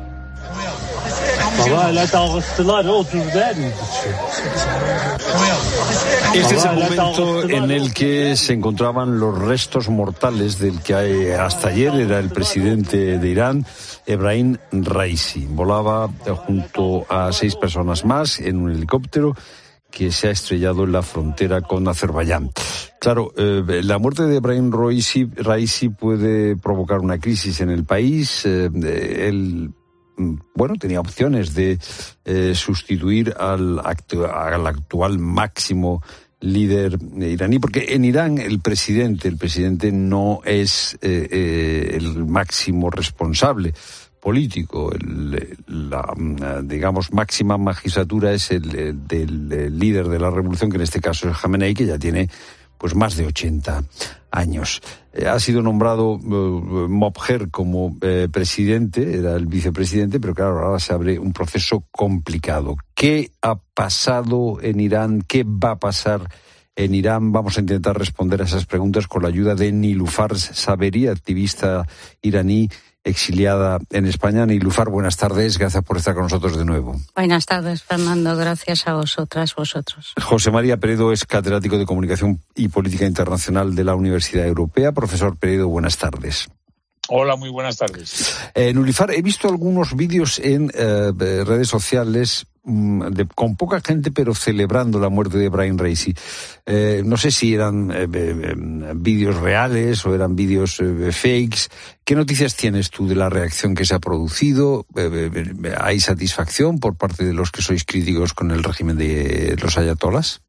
Este es el momento en el que se encontraban los restos mortales del que hasta ayer era el presidente de Irán, Ebrahim Raisi. Volaba junto a seis personas más en un helicóptero que se ha estrellado en la frontera con Azerbaiyán. Claro, eh, la muerte de Ebrahim Raisi, Raisi puede provocar una crisis en el país. Eh, él, bueno, tenía opciones de eh, sustituir al, actu- al actual máximo líder iraní, porque en Irán el presidente, el presidente no es eh, eh, el máximo responsable, político. El, la, digamos, máxima magistratura es el, el del el líder de la revolución, que en este caso es Jamenei, que ya tiene pues más de ochenta años. Eh, ha sido nombrado uh, Mobher como eh, presidente, era el vicepresidente, pero claro, ahora se abre un proceso complicado. ¿Qué ha pasado en Irán? ¿Qué va a pasar en Irán? Vamos a intentar responder a esas preguntas con la ayuda de Nilufar Saberi, activista iraní exiliada en España. Nilufar, buenas tardes, gracias por estar con nosotros de nuevo. Buenas tardes, Fernando, gracias a vosotras, vosotros. José María Peredo es catedrático de Comunicación y Política Internacional de la Universidad Europea. Profesor Peredo, buenas tardes. Hola, muy buenas tardes. Eh, Nilufar, he visto algunos vídeos en eh, redes sociales de, con poca gente, pero celebrando la muerte de Ebrahim Raisi. Eh, no sé si eran eh, eh, vídeos reales o eran vídeos eh, fakes. ¿Qué noticias tienes tú de la reacción que se ha producido? Eh, eh, ¿Hay satisfacción por parte de los que sois críticos con el régimen de los ayatolás?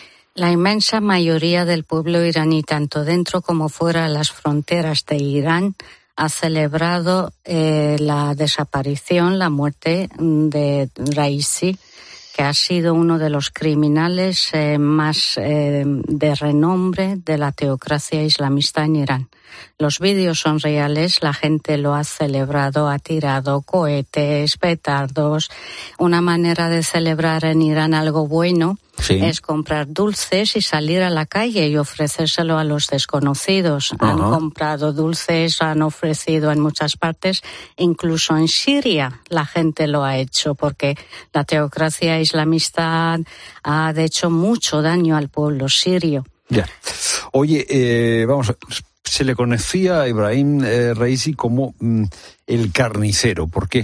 La inmensa mayoría del pueblo iraní, tanto dentro como fuera de las fronteras de Irán, ha celebrado eh, la desaparición, la muerte de Raisi, que ha sido uno de los criminales eh, más eh, de renombre de la teocracia islamista en Irán. Los vídeos son reales, la gente lo ha celebrado, ha tirado cohetes, petardos. Una manera de celebrar en Irán algo bueno sí. es comprar dulces y salir a la calle y ofrecérselo a los desconocidos. Uh-huh. Han comprado dulces, han ofrecido en muchas partes, incluso en Siria la gente lo ha hecho, porque la teocracia islamista ha hecho mucho daño al pueblo sirio. Ya. Oye, eh, vamos a... Se le conocía a Ebrahim eh, Raisi como mm, el carnicero. ¿Por qué?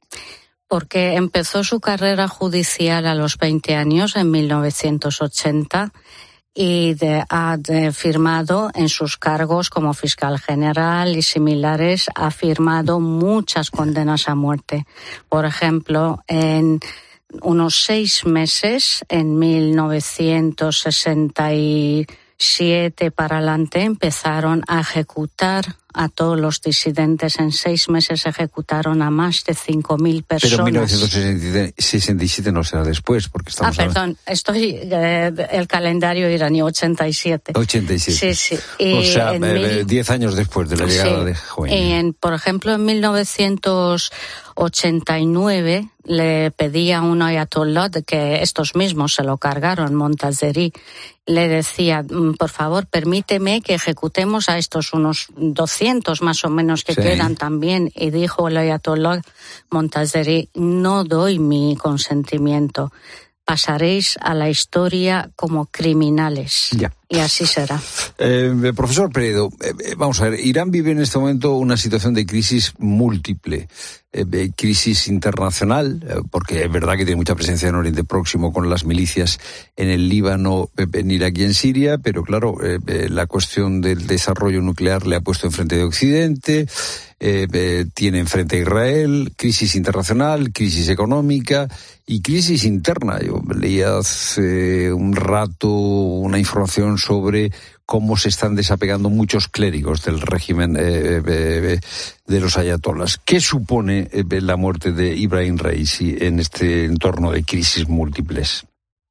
Porque empezó su carrera judicial a los veinte años, en mil novecientos ochenta, y de, ha de, firmado en sus cargos como fiscal general y similares, ha firmado muchas condenas a muerte. Por ejemplo, en unos seis meses, en mil novecientos sesenta y siete para adelante, empezaron a ejecutar a todos los disidentes. En seis meses ejecutaron a más de cinco mil personas. Pero mil novecientos sesenta y siete no será después, porque estamos... Ah, perdón, estoy... Eh, el calendario iraní, ochenta y siete. ochenta y siete. Sí, sí. Y o sea, eh, mil... diez años después de la llegada sí. de Khomeini. En, por ejemplo, en mil novecientos ochenta y nueve le pedía a un ayatollah, que estos mismos se lo cargaron, Montazeri, le decía, por favor, permíteme que ejecutemos a estos unos doscientos más o menos que sí. quedan también. Y dijo el ayatollah Montazeri, no doy mi consentimiento. Pasaréis a la historia como criminales. Ya. Y así será. Eh, profesor Peredo, eh, vamos a ver, Irán vive en este momento una situación de crisis múltiple. Eh, crisis internacional, eh, porque es verdad que tiene mucha presencia en Oriente Próximo con las milicias en el Líbano, en Irak y en Siria, pero claro, eh, eh, la cuestión del desarrollo nuclear le ha puesto enfrente de Occidente, eh, eh, tiene enfrente a Israel, crisis internacional, crisis económica y crisis interna. Yo leía hace un rato una información sobre cómo se están desapegando muchos clérigos del régimen eh, eh, de los ayatolás. ¿Qué supone eh, la muerte de Ebrahim Raisi en este entorno de crisis múltiples?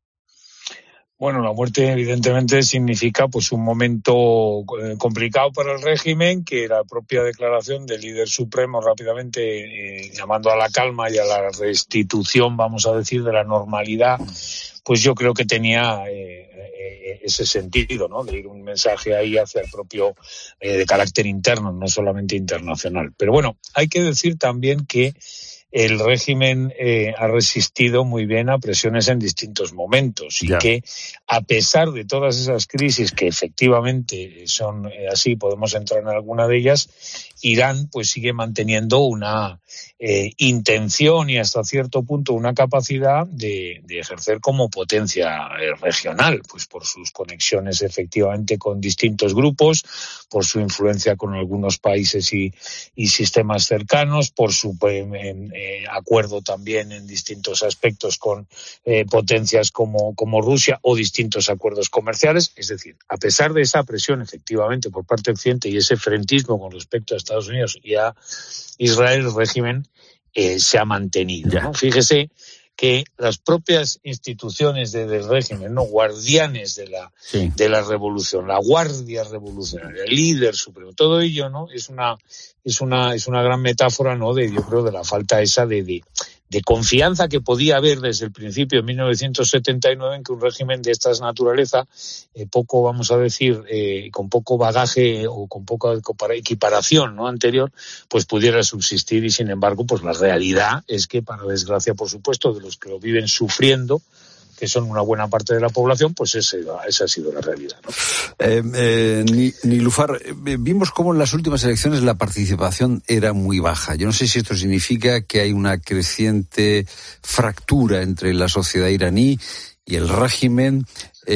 Bueno, la muerte evidentemente significa pues un momento eh, complicado para el régimen, que la propia declaración del líder supremo rápidamente eh, llamando a la calma y a la restitución, vamos a decir, de la normalidad, pues yo creo que tenía eh, eh, ese sentido, ¿no? De ir un mensaje ahí hacia el propio, eh, de carácter interno, no solamente internacional. Pero bueno, hay que decir también que el régimen eh, ha resistido muy bien a presiones en distintos momentos y ya. que a pesar de todas esas crisis que efectivamente son eh, así, podemos entrar en alguna de ellas, Irán pues sigue manteniendo una eh, intención y hasta cierto punto una capacidad de, de ejercer como potencia eh, regional, pues por sus conexiones efectivamente con distintos grupos, por su influencia con algunos países y, y sistemas cercanos, por su eh, eh, acuerdo también en distintos aspectos con eh, potencias como, como Rusia o distintos acuerdos comerciales. Es decir, a pesar de esa presión efectivamente por parte de Occidente y ese frentismo con respecto a Estados Unidos y a Israel, el régimen eh, se ha mantenido, ¿no? Fíjese que las propias instituciones de, del régimen, no guardianes de la sí. de la revolución, la guardia revolucionaria, el líder supremo, todo ello, ¿no? Es una es una es una gran metáfora, ¿no? De, yo creo, de la falta esa de, de de confianza que podía haber desde el principio de mil novecientos setenta y nueve en que un régimen de esta naturaleza, eh, poco, vamos a decir, eh, con poco bagaje o con poca equiparación, ¿no? anterior, pues pudiera subsistir. Y sin embargo, pues la realidad es que, para desgracia, por supuesto, de los que lo viven sufriendo, que son una buena parte de la población, pues ese, esa ha sido la realidad, ¿no? Eh, eh, Nilufar, eh, vimos cómo en las últimas elecciones la participación era muy baja. Yo no sé si esto significa que hay una creciente fractura entre la sociedad iraní y el régimen,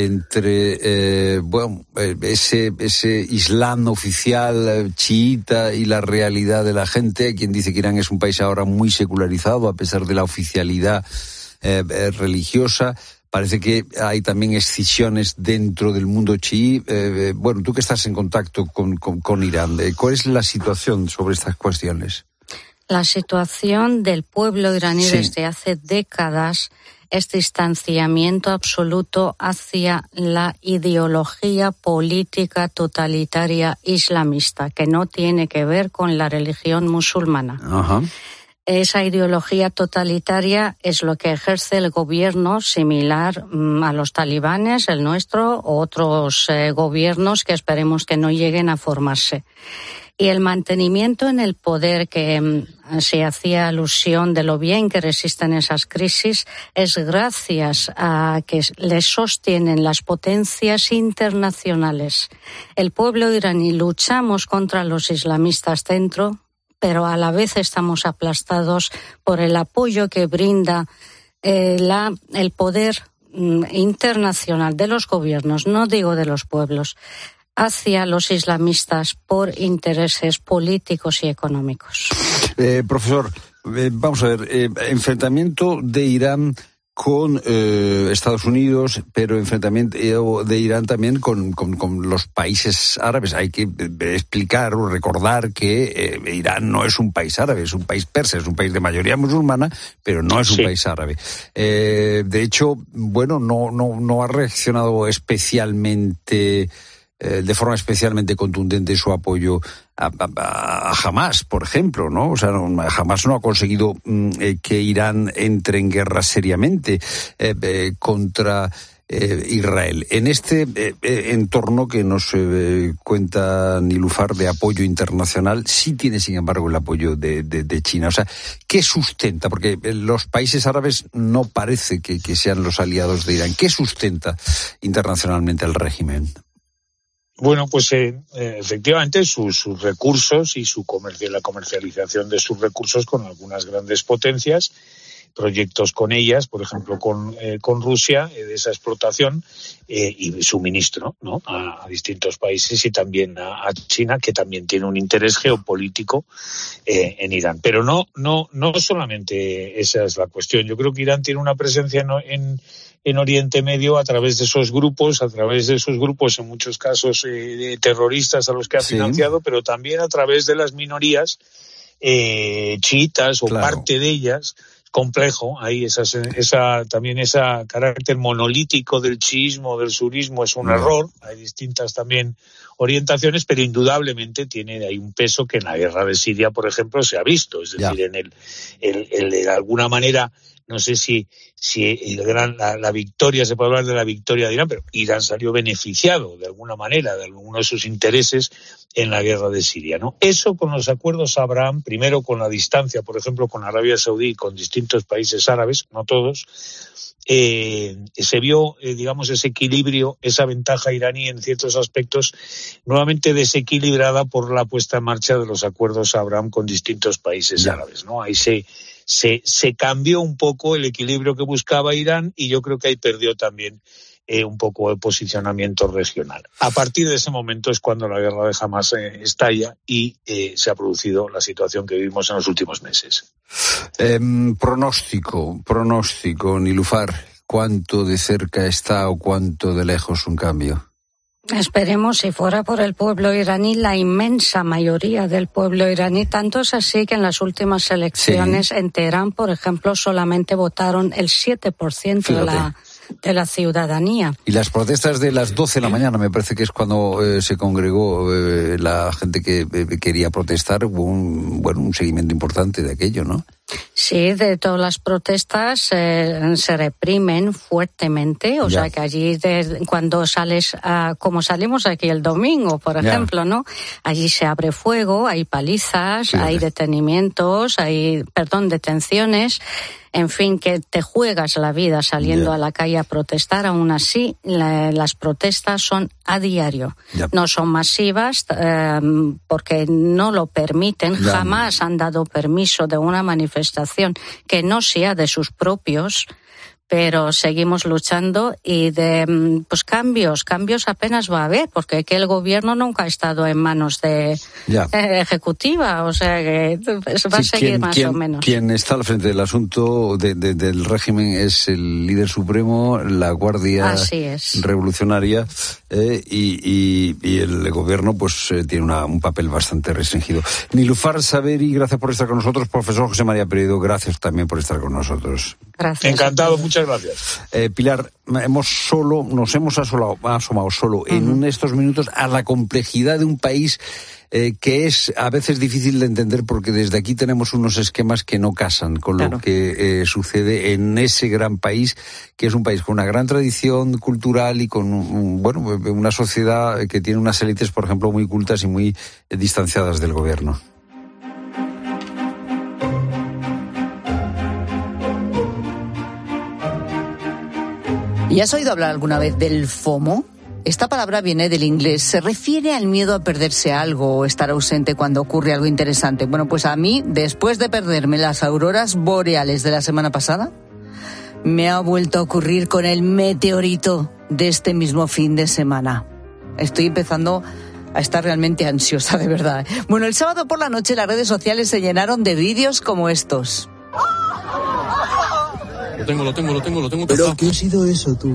entre eh, bueno ese ese islam oficial chiita y la realidad de la gente. Hay quien dice que Irán es un país ahora muy secularizado a pesar de la oficialidad Eh, eh, religiosa. Parece que hay también escisiones dentro del mundo chií. Eh, bueno, tú que estás en contacto con, con, con Irán, eh, ¿cuál es la situación sobre estas cuestiones? La situación del pueblo iraní sí. desde hace décadas es distanciamiento absoluto hacia la ideología política totalitaria islamista, que no tiene que ver con la religión musulmana. Ajá. Esa ideología totalitaria es lo que ejerce el gobierno, similar mmm, a los talibanes, el nuestro, o otros eh, gobiernos que esperemos que no lleguen a formarse. Y el mantenimiento en el poder, que mmm, se hacía alusión de lo bien que resisten esas crisis, es gracias a que les sostienen las potencias internacionales. El pueblo iraní luchamos contra los islamistas dentro, pero a la vez estamos aplastados por el apoyo que brinda eh, la, el poder mm, internacional de los gobiernos, no digo de los pueblos, hacia los islamistas por intereses políticos y económicos. Eh, profesor, eh, vamos a ver, eh, enfrentamiento de Irán con eh, Estados Unidos, pero enfrentamiento de Irán también con, con, con los países árabes. Hay que explicar o recordar que eh, Irán no es un país árabe, es un país persa, es un país de mayoría musulmana, pero no es un sí. país árabe. Eh, de hecho, bueno, no, no, no ha reaccionado especialmente, eh, de forma especialmente contundente su apoyo a, a, a Hamás, por ejemplo, ¿no? O sea, no, Hamás no ha conseguido eh, que Irán entre en guerra seriamente eh, eh, contra eh, Israel. En este eh, entorno que nos eh, cuenta Nilufar de apoyo internacional, sí tiene, sin embargo, el apoyo de, de, de China. O sea, ¿qué sustenta? Porque los países árabes no parece que, que sean los aliados de Irán. ¿Qué sustenta internacionalmente el régimen? Bueno, pues eh, efectivamente sus, sus recursos y su comercio, la comercialización de sus recursos con algunas grandes potencias, proyectos con ellas, por ejemplo con, eh, con Rusia, eh, de esa explotación eh, y suministro, ¿no? a, a distintos países y también a, a China, que también tiene un interés geopolítico eh, en Irán. Pero no, no, no solamente esa es la cuestión. Yo creo que Irán tiene una presencia en, en en Oriente Medio a través de esos grupos, a través de esos grupos en muchos casos eh, terroristas a los que ha sí. financiado, pero también a través de las minorías eh, chiitas o claro. parte de ellas. Complejo, ahí esas, esa también ese carácter monolítico del chiismo, del surismo es un no. error. Hay distintas también orientaciones, pero indudablemente tiene ahí un peso que en la guerra de Siria, por ejemplo, se ha visto. Es decir, ya. en el, el, el de alguna manera, no sé si, si el gran, la, la victoria, se puede hablar de la victoria de Irán, pero Irán salió beneficiado de alguna manera de alguno de sus intereses en la guerra de Siria, ¿no? Eso con los acuerdos Abraham, primero con la distancia, por ejemplo, con Arabia Saudí y con distintos países árabes, no todos, eh, se vio, eh, digamos, ese equilibrio, esa ventaja iraní en ciertos aspectos, nuevamente desequilibrada por la puesta en marcha de los acuerdos Abraham con distintos países ya. árabes, ¿no? Ahí se Se, se cambió un poco el equilibrio que buscaba Irán y yo creo que ahí perdió también eh, un poco de posicionamiento regional. A partir de ese momento es cuando la guerra de Hamas eh, estalla y eh, se ha producido la situación que vivimos en los últimos meses. Eh, pronóstico, pronóstico, Nilufar, ¿cuánto de cerca está o cuánto de lejos un cambio? Esperemos, si fuera por el pueblo iraní, la inmensa mayoría del pueblo iraní, tanto es así que en las últimas elecciones sí. en Teherán, por ejemplo, solamente votaron el siete por ciento de la, de la ciudadanía. Y las protestas de las doce de la mañana, me parece que es cuando eh, se congregó eh, la gente que eh, quería protestar, hubo un, bueno, un seguimiento importante de aquello, ¿no? Sí, de todas las protestas eh, se reprimen fuertemente, o ya. sea que allí de, cuando sales, a, como salimos aquí el domingo, por ejemplo, ya. ¿no? Allí se abre fuego, hay palizas, sí, hay vale. detenimientos, hay, perdón, detenciones. En fin, que te juegas la vida saliendo yeah. a la calle a protestar. Aún así, la, las protestas son a diario. Yeah. No son masivas eh, porque no lo permiten. Yeah. Jamás han dado permiso de una manifestación que no sea de sus propios. Pero seguimos luchando y de pues cambios, cambios apenas va a haber, porque que el gobierno nunca ha estado en manos de ya. eh, ejecutiva, o sea que pues, va sí, a seguir quien, más quien, o menos. Quien está al frente del asunto de, de, del régimen es el líder supremo, la Guardia Revolucionaria, eh, y, y, y el gobierno pues eh, tiene una, un papel bastante restringido. Nilufar Saberi, gracias por estar con nosotros. Profesor José María Peredo, gracias también por estar con nosotros. Gracias. Encantado, muchas gracias. Eh, Pilar, hemos solo, nos hemos asomado, asomado solo uh-huh. en estos minutos a la complejidad de un país eh, que es a veces difícil de entender porque desde aquí tenemos unos esquemas que no casan con claro. lo que eh, sucede en ese gran país, que es un país con una gran tradición cultural y con un, bueno, una sociedad que tiene unas élites, por ejemplo, muy cultas y muy eh, distanciadas del gobierno. ¿Y has oído hablar alguna vez del FOMO? Esta palabra viene del inglés. Se refiere al miedo a perderse algo o estar ausente cuando ocurre algo interesante. Bueno, pues a mí, después de perderme las auroras boreales de la semana pasada, me ha vuelto a ocurrir con el meteorito de este mismo fin de semana. Estoy empezando a estar realmente ansiosa, de verdad. Bueno, el sábado por la noche las redes sociales se llenaron de vídeos como estos. Lo tengo, lo tengo, lo tengo, lo tengo. ¿Pero qué ha sido eso, tú?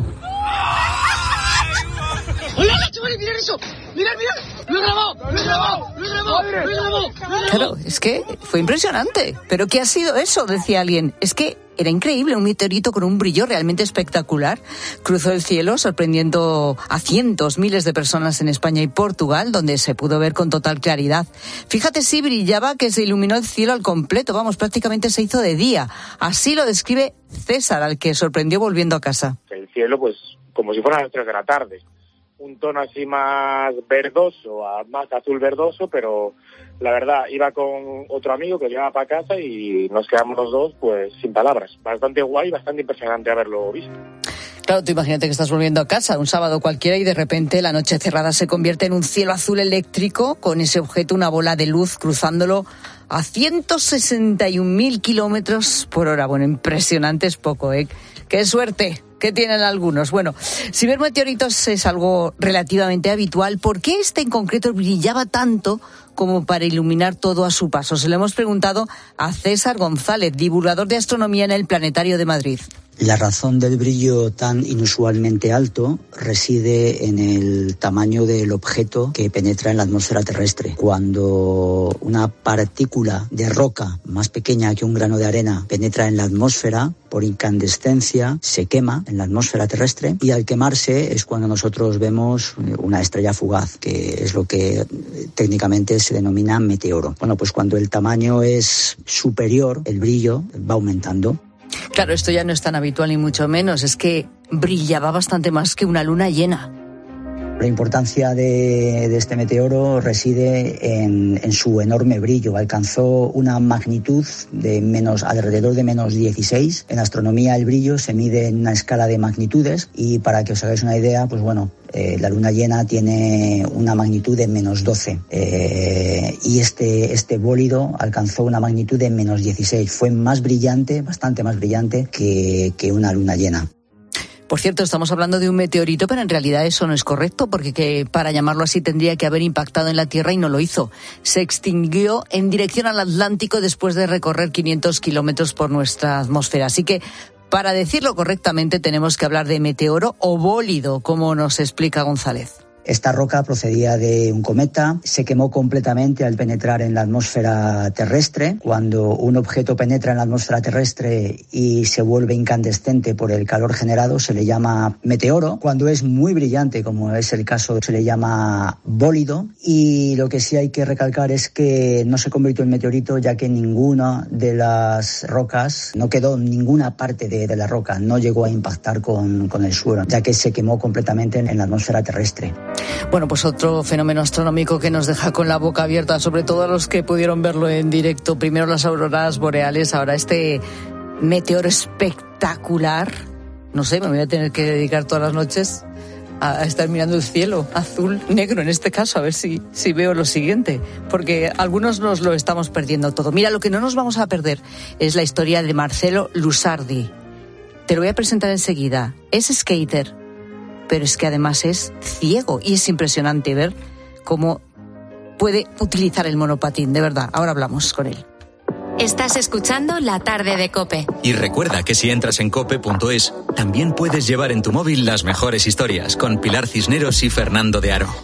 ¡Hola, chavales! ¡Mirad eso! ¡Mirad, mirad! ¡Lo he grabado! ¡Lo he grabado! ¡Lo he grabado! ¡Lo he grabado! Claro, es que fue impresionante. ¿Pero qué ha sido eso?, decía alguien. Es que era increíble, un meteorito con un brillo realmente espectacular. Cruzó el cielo sorprendiendo a cientos, miles de personas en España y Portugal, donde se pudo ver con total claridad. Fíjate si brillaba que se iluminó el cielo al completo, vamos, prácticamente se hizo de día. Así lo describe César, al que sorprendió volviendo a casa. El cielo, pues, como si fueran las tres de la tarde. Un tono así más verdoso, más azul verdoso, pero la verdad, iba con otro amigo que llegaba para casa y nos quedamos los dos, pues, sin palabras. Bastante guay, bastante impresionante haberlo visto. Claro, tú imagínate que estás volviendo a casa un sábado cualquiera y de repente la noche cerrada se convierte en un cielo azul eléctrico con ese objeto, una bola de luz cruzándolo a ciento sesenta y un mil kilómetros por hora. Bueno, impresionante es poco, ¿eh? ¡Qué suerte! ¿Qué tienen algunos? Bueno, si ver meteoritos es algo relativamente habitual, ¿por qué este en concreto brillaba tanto como para iluminar todo a su paso? Se lo hemos preguntado a César González, divulgador de astronomía en el Planetario de Madrid. La razón del brillo tan inusualmente alto reside en el tamaño del objeto que penetra en la atmósfera terrestre. Cuando una partícula de roca más pequeña que un grano de arena penetra en la atmósfera, por incandescencia se quema en la atmósfera terrestre y al quemarse es cuando nosotros vemos una estrella fugaz, que es lo que técnicamente se denomina meteoro. Bueno, pues cuando el tamaño es superior, el brillo va aumentando. Claro, esto ya no es tan habitual ni mucho menos, es que brillaba bastante más que una luna llena. La importancia de, de este meteoro reside en, en su enorme brillo. Alcanzó una magnitud de menos, alrededor de menos dieciséis. En astronomía el brillo se mide en una escala de magnitudes y para que os hagáis una idea, pues bueno, eh, la luna llena tiene una magnitud de menos doce eh, y este, este bólido alcanzó una magnitud de menos dieciséis. Fue más brillante, bastante más brillante que, que una luna llena. Por cierto, estamos hablando de un meteorito, pero en realidad eso no es correcto, porque que, para llamarlo así tendría que haber impactado en la Tierra y no lo hizo. Se extinguió en dirección al Atlántico después de recorrer quinientos kilómetros por nuestra atmósfera. Así que, para decirlo correctamente, tenemos que hablar de meteoro o bólido, como nos explica González. Esta roca procedía de un cometa, se quemó completamente al penetrar en la atmósfera terrestre. Cuando un objeto penetra en la atmósfera terrestre y se vuelve incandescente por el calor generado, se le llama meteoro. Cuando es muy brillante, como es el caso, se le llama bólido. Y lo que sí hay que recalcar es que no se convirtió en meteorito, ya que ninguna de las rocas, no quedó ninguna parte de, de la roca, no llegó a impactar con, con el suelo, ya que se quemó completamente en, en la atmósfera terrestre. Bueno, pues otro fenómeno astronómico que nos deja con la boca abierta, sobre todo a los que pudieron verlo en directo. Primero las auroras boreales, ahora este meteoro espectacular. No sé, me voy a tener que dedicar todas las noches a estar mirando el cielo, azul, negro en este caso, a ver si, si veo lo siguiente, porque algunos nos lo estamos perdiendo todo. Mira, lo que no nos vamos a perder es la historia de Marcelo Lusardi. Te lo voy a presentar enseguida. Es skater, pero es que además es ciego y es impresionante ver cómo puede utilizar el monopatín, de verdad. Ahora hablamos con él. Estás escuchando La Tarde de COPE. Y recuerda que si entras en cope punto es, también puedes llevar en tu móvil las mejores historias con Pilar Cisneros y Fernando de Aro.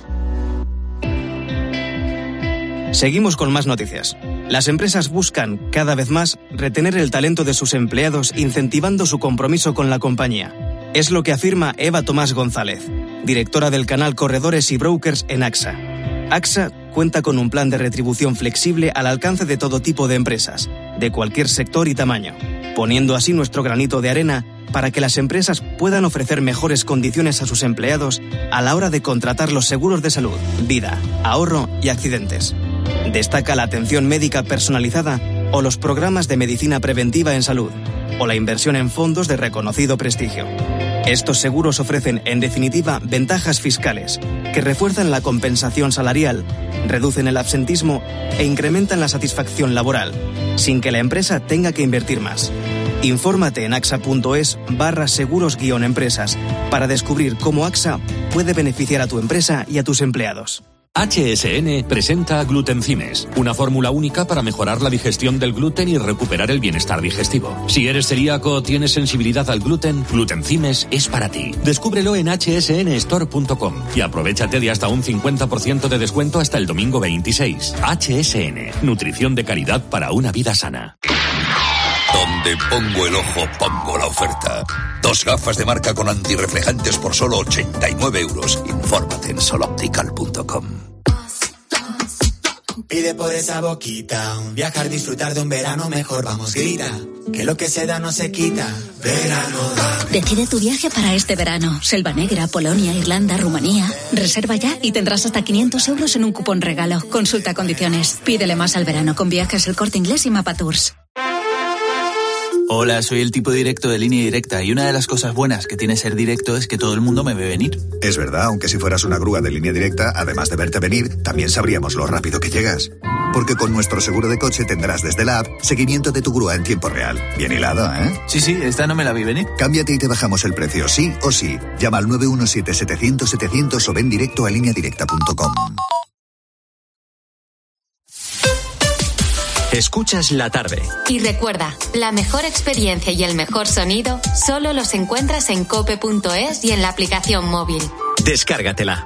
Seguimos con más noticias. Las empresas buscan, cada vez más, retener el talento de sus empleados, incentivando su compromiso con la compañía. Es lo que afirma Eva Tomás González, directora del canal Corredores y Brokers en AXA. AXA cuenta con un plan de retribución flexible al alcance de todo tipo de empresas, de cualquier sector y tamaño, poniendo así nuestro granito de arena para que las empresas puedan ofrecer mejores condiciones a sus empleados a la hora de contratar los seguros de salud, vida, ahorro y accidentes. Destaca la atención médica personalizada o los programas de medicina preventiva en salud, o la inversión en fondos de reconocido prestigio. Estos seguros ofrecen, en definitiva, ventajas fiscales que refuerzan la compensación salarial, reducen el absentismo e incrementan la satisfacción laboral, sin que la empresa tenga que invertir más. Infórmate en axa punto es barra seguros guión empresas para descubrir cómo AXA puede beneficiar a tu empresa y a tus empleados. H S N presenta Glutenzymes, una fórmula única para mejorar la digestión del gluten y recuperar el bienestar digestivo. Si eres celíaco o tienes sensibilidad al gluten, Glutenzymes es para ti. Descúbrelo en hache ese ene store punto com y aprovechate de hasta un cincuenta por ciento de descuento hasta el domingo veintiséis. H S N, nutrición de calidad para una vida sana. Donde pongo el ojo, pongo la oferta. Dos gafas de marca con antirreflejantes por solo ochenta y nueve euros. Infórmate en sol optical punto com. Pide por esa boquita, viajar, disfrutar de un verano mejor, vamos, grita, que lo que se da no se quita, verano da. Decide tu viaje para este verano, Selva Negra, Polonia, Irlanda, Rumanía. Reserva ya y tendrás hasta quinientos euros en un cupón regalo. Consulta condiciones. Pídele más al verano con Viajes El Corte Inglés y Mapa Tours. Hola, soy el tipo directo de Línea Directa y una de las cosas buenas que tiene ser directo es que todo el mundo me ve venir. Es verdad, aunque si fueras una grúa de Línea Directa, además de verte venir, también sabríamos lo rápido que llegas. Porque con nuestro seguro de coche tendrás desde la app seguimiento de tu grúa en tiempo real. Bien hilado, ¿eh? Sí, sí, esta no me la vi venir. Cámbiate y te bajamos el precio, sí o sí. Llama al nueve uno siete, setecientos, setecientos o ven directo a línea directa punto com. Escuchas La Tarde. Y recuerda, la mejor experiencia y el mejor sonido solo los encuentras en cope punto es y en la aplicación móvil. Descárgatela.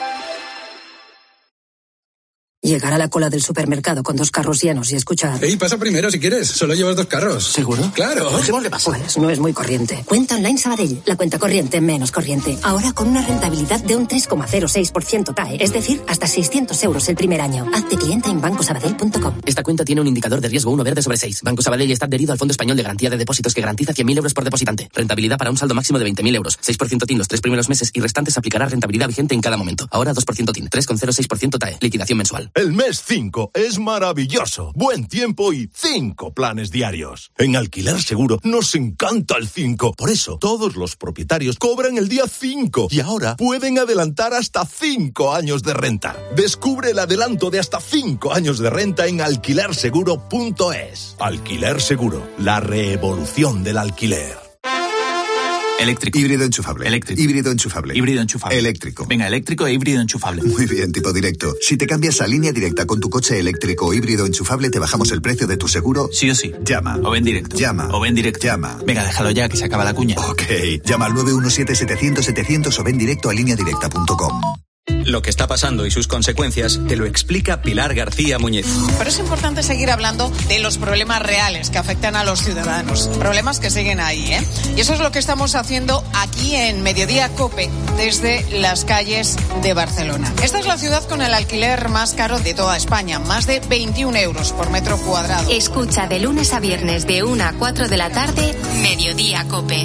Llegar a la cola del supermercado con dos carros llenos y escuchar... Ey, pasa primero si quieres. Solo llevas dos carros. ¿Seguro? ¡Claro! ¿Qué pasa? Pues no es muy corriente. Cuenta online Sabadell. La cuenta corriente menos corriente. Ahora con una rentabilidad de un tres coma cero seis por ciento T A E. Es decir, hasta seiscientos euros el primer año. Hazte cliente en banco sabadell punto com. Esta cuenta tiene un indicador de riesgo uno verde sobre seis. Banco Sabadell está adherido al Fondo Español de Garantía de Depósitos que garantiza cien mil euros por depositante. Rentabilidad para un saldo máximo de veinte mil euros. seis por ciento T I N los tres primeros meses y restantes aplicará rentabilidad vigente en cada momento. Ahora dos por ciento T I N. tres coma cero seis por ciento T A E. Liquidación mensual. El mes cinco es maravilloso. Buen tiempo y cinco planes diarios. En Alquiler Seguro nos encanta el cinco. Por eso, todos los propietarios cobran el día cinco y ahora pueden adelantar hasta cinco años de renta. Descubre el adelanto de hasta cinco años de renta en alquiler seguro punto es. Alquiler Seguro, la revolución del alquiler. Eléctrico. Híbrido enchufable. Eléctrico. Híbrido enchufable. Híbrido enchufable. Eléctrico. Venga, eléctrico e híbrido enchufable. Muy bien, tipo directo. Si te cambias a Línea Directa con tu coche eléctrico o híbrido enchufable, te bajamos el precio de tu seguro. Sí o sí. Llama. O ven directo. Llama. O ven directo. Llama. Venga, déjalo ya, que se acaba la cuña. Ok. Llama al nueve uno siete setecientos setecientos o ven directo a línea directa punto com. Lo que está pasando y sus consecuencias te lo explica Pilar García Muñiz. Pero es importante seguir hablando de los problemas reales que afectan a los ciudadanos. Problemas que siguen ahí, ¿eh? Y eso es lo que estamos haciendo aquí en Mediodía COPE, desde las calles de Barcelona. Esta es la ciudad con el alquiler más caro de toda España, más de veintiún euros por metro cuadrado. Escucha de lunes a viernes de una a cuatro de la tarde, Mediodía COPE.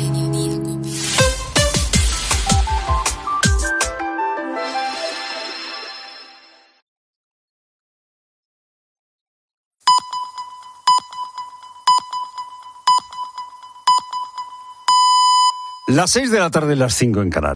Las seis de la tarde, las cinco en Canarias.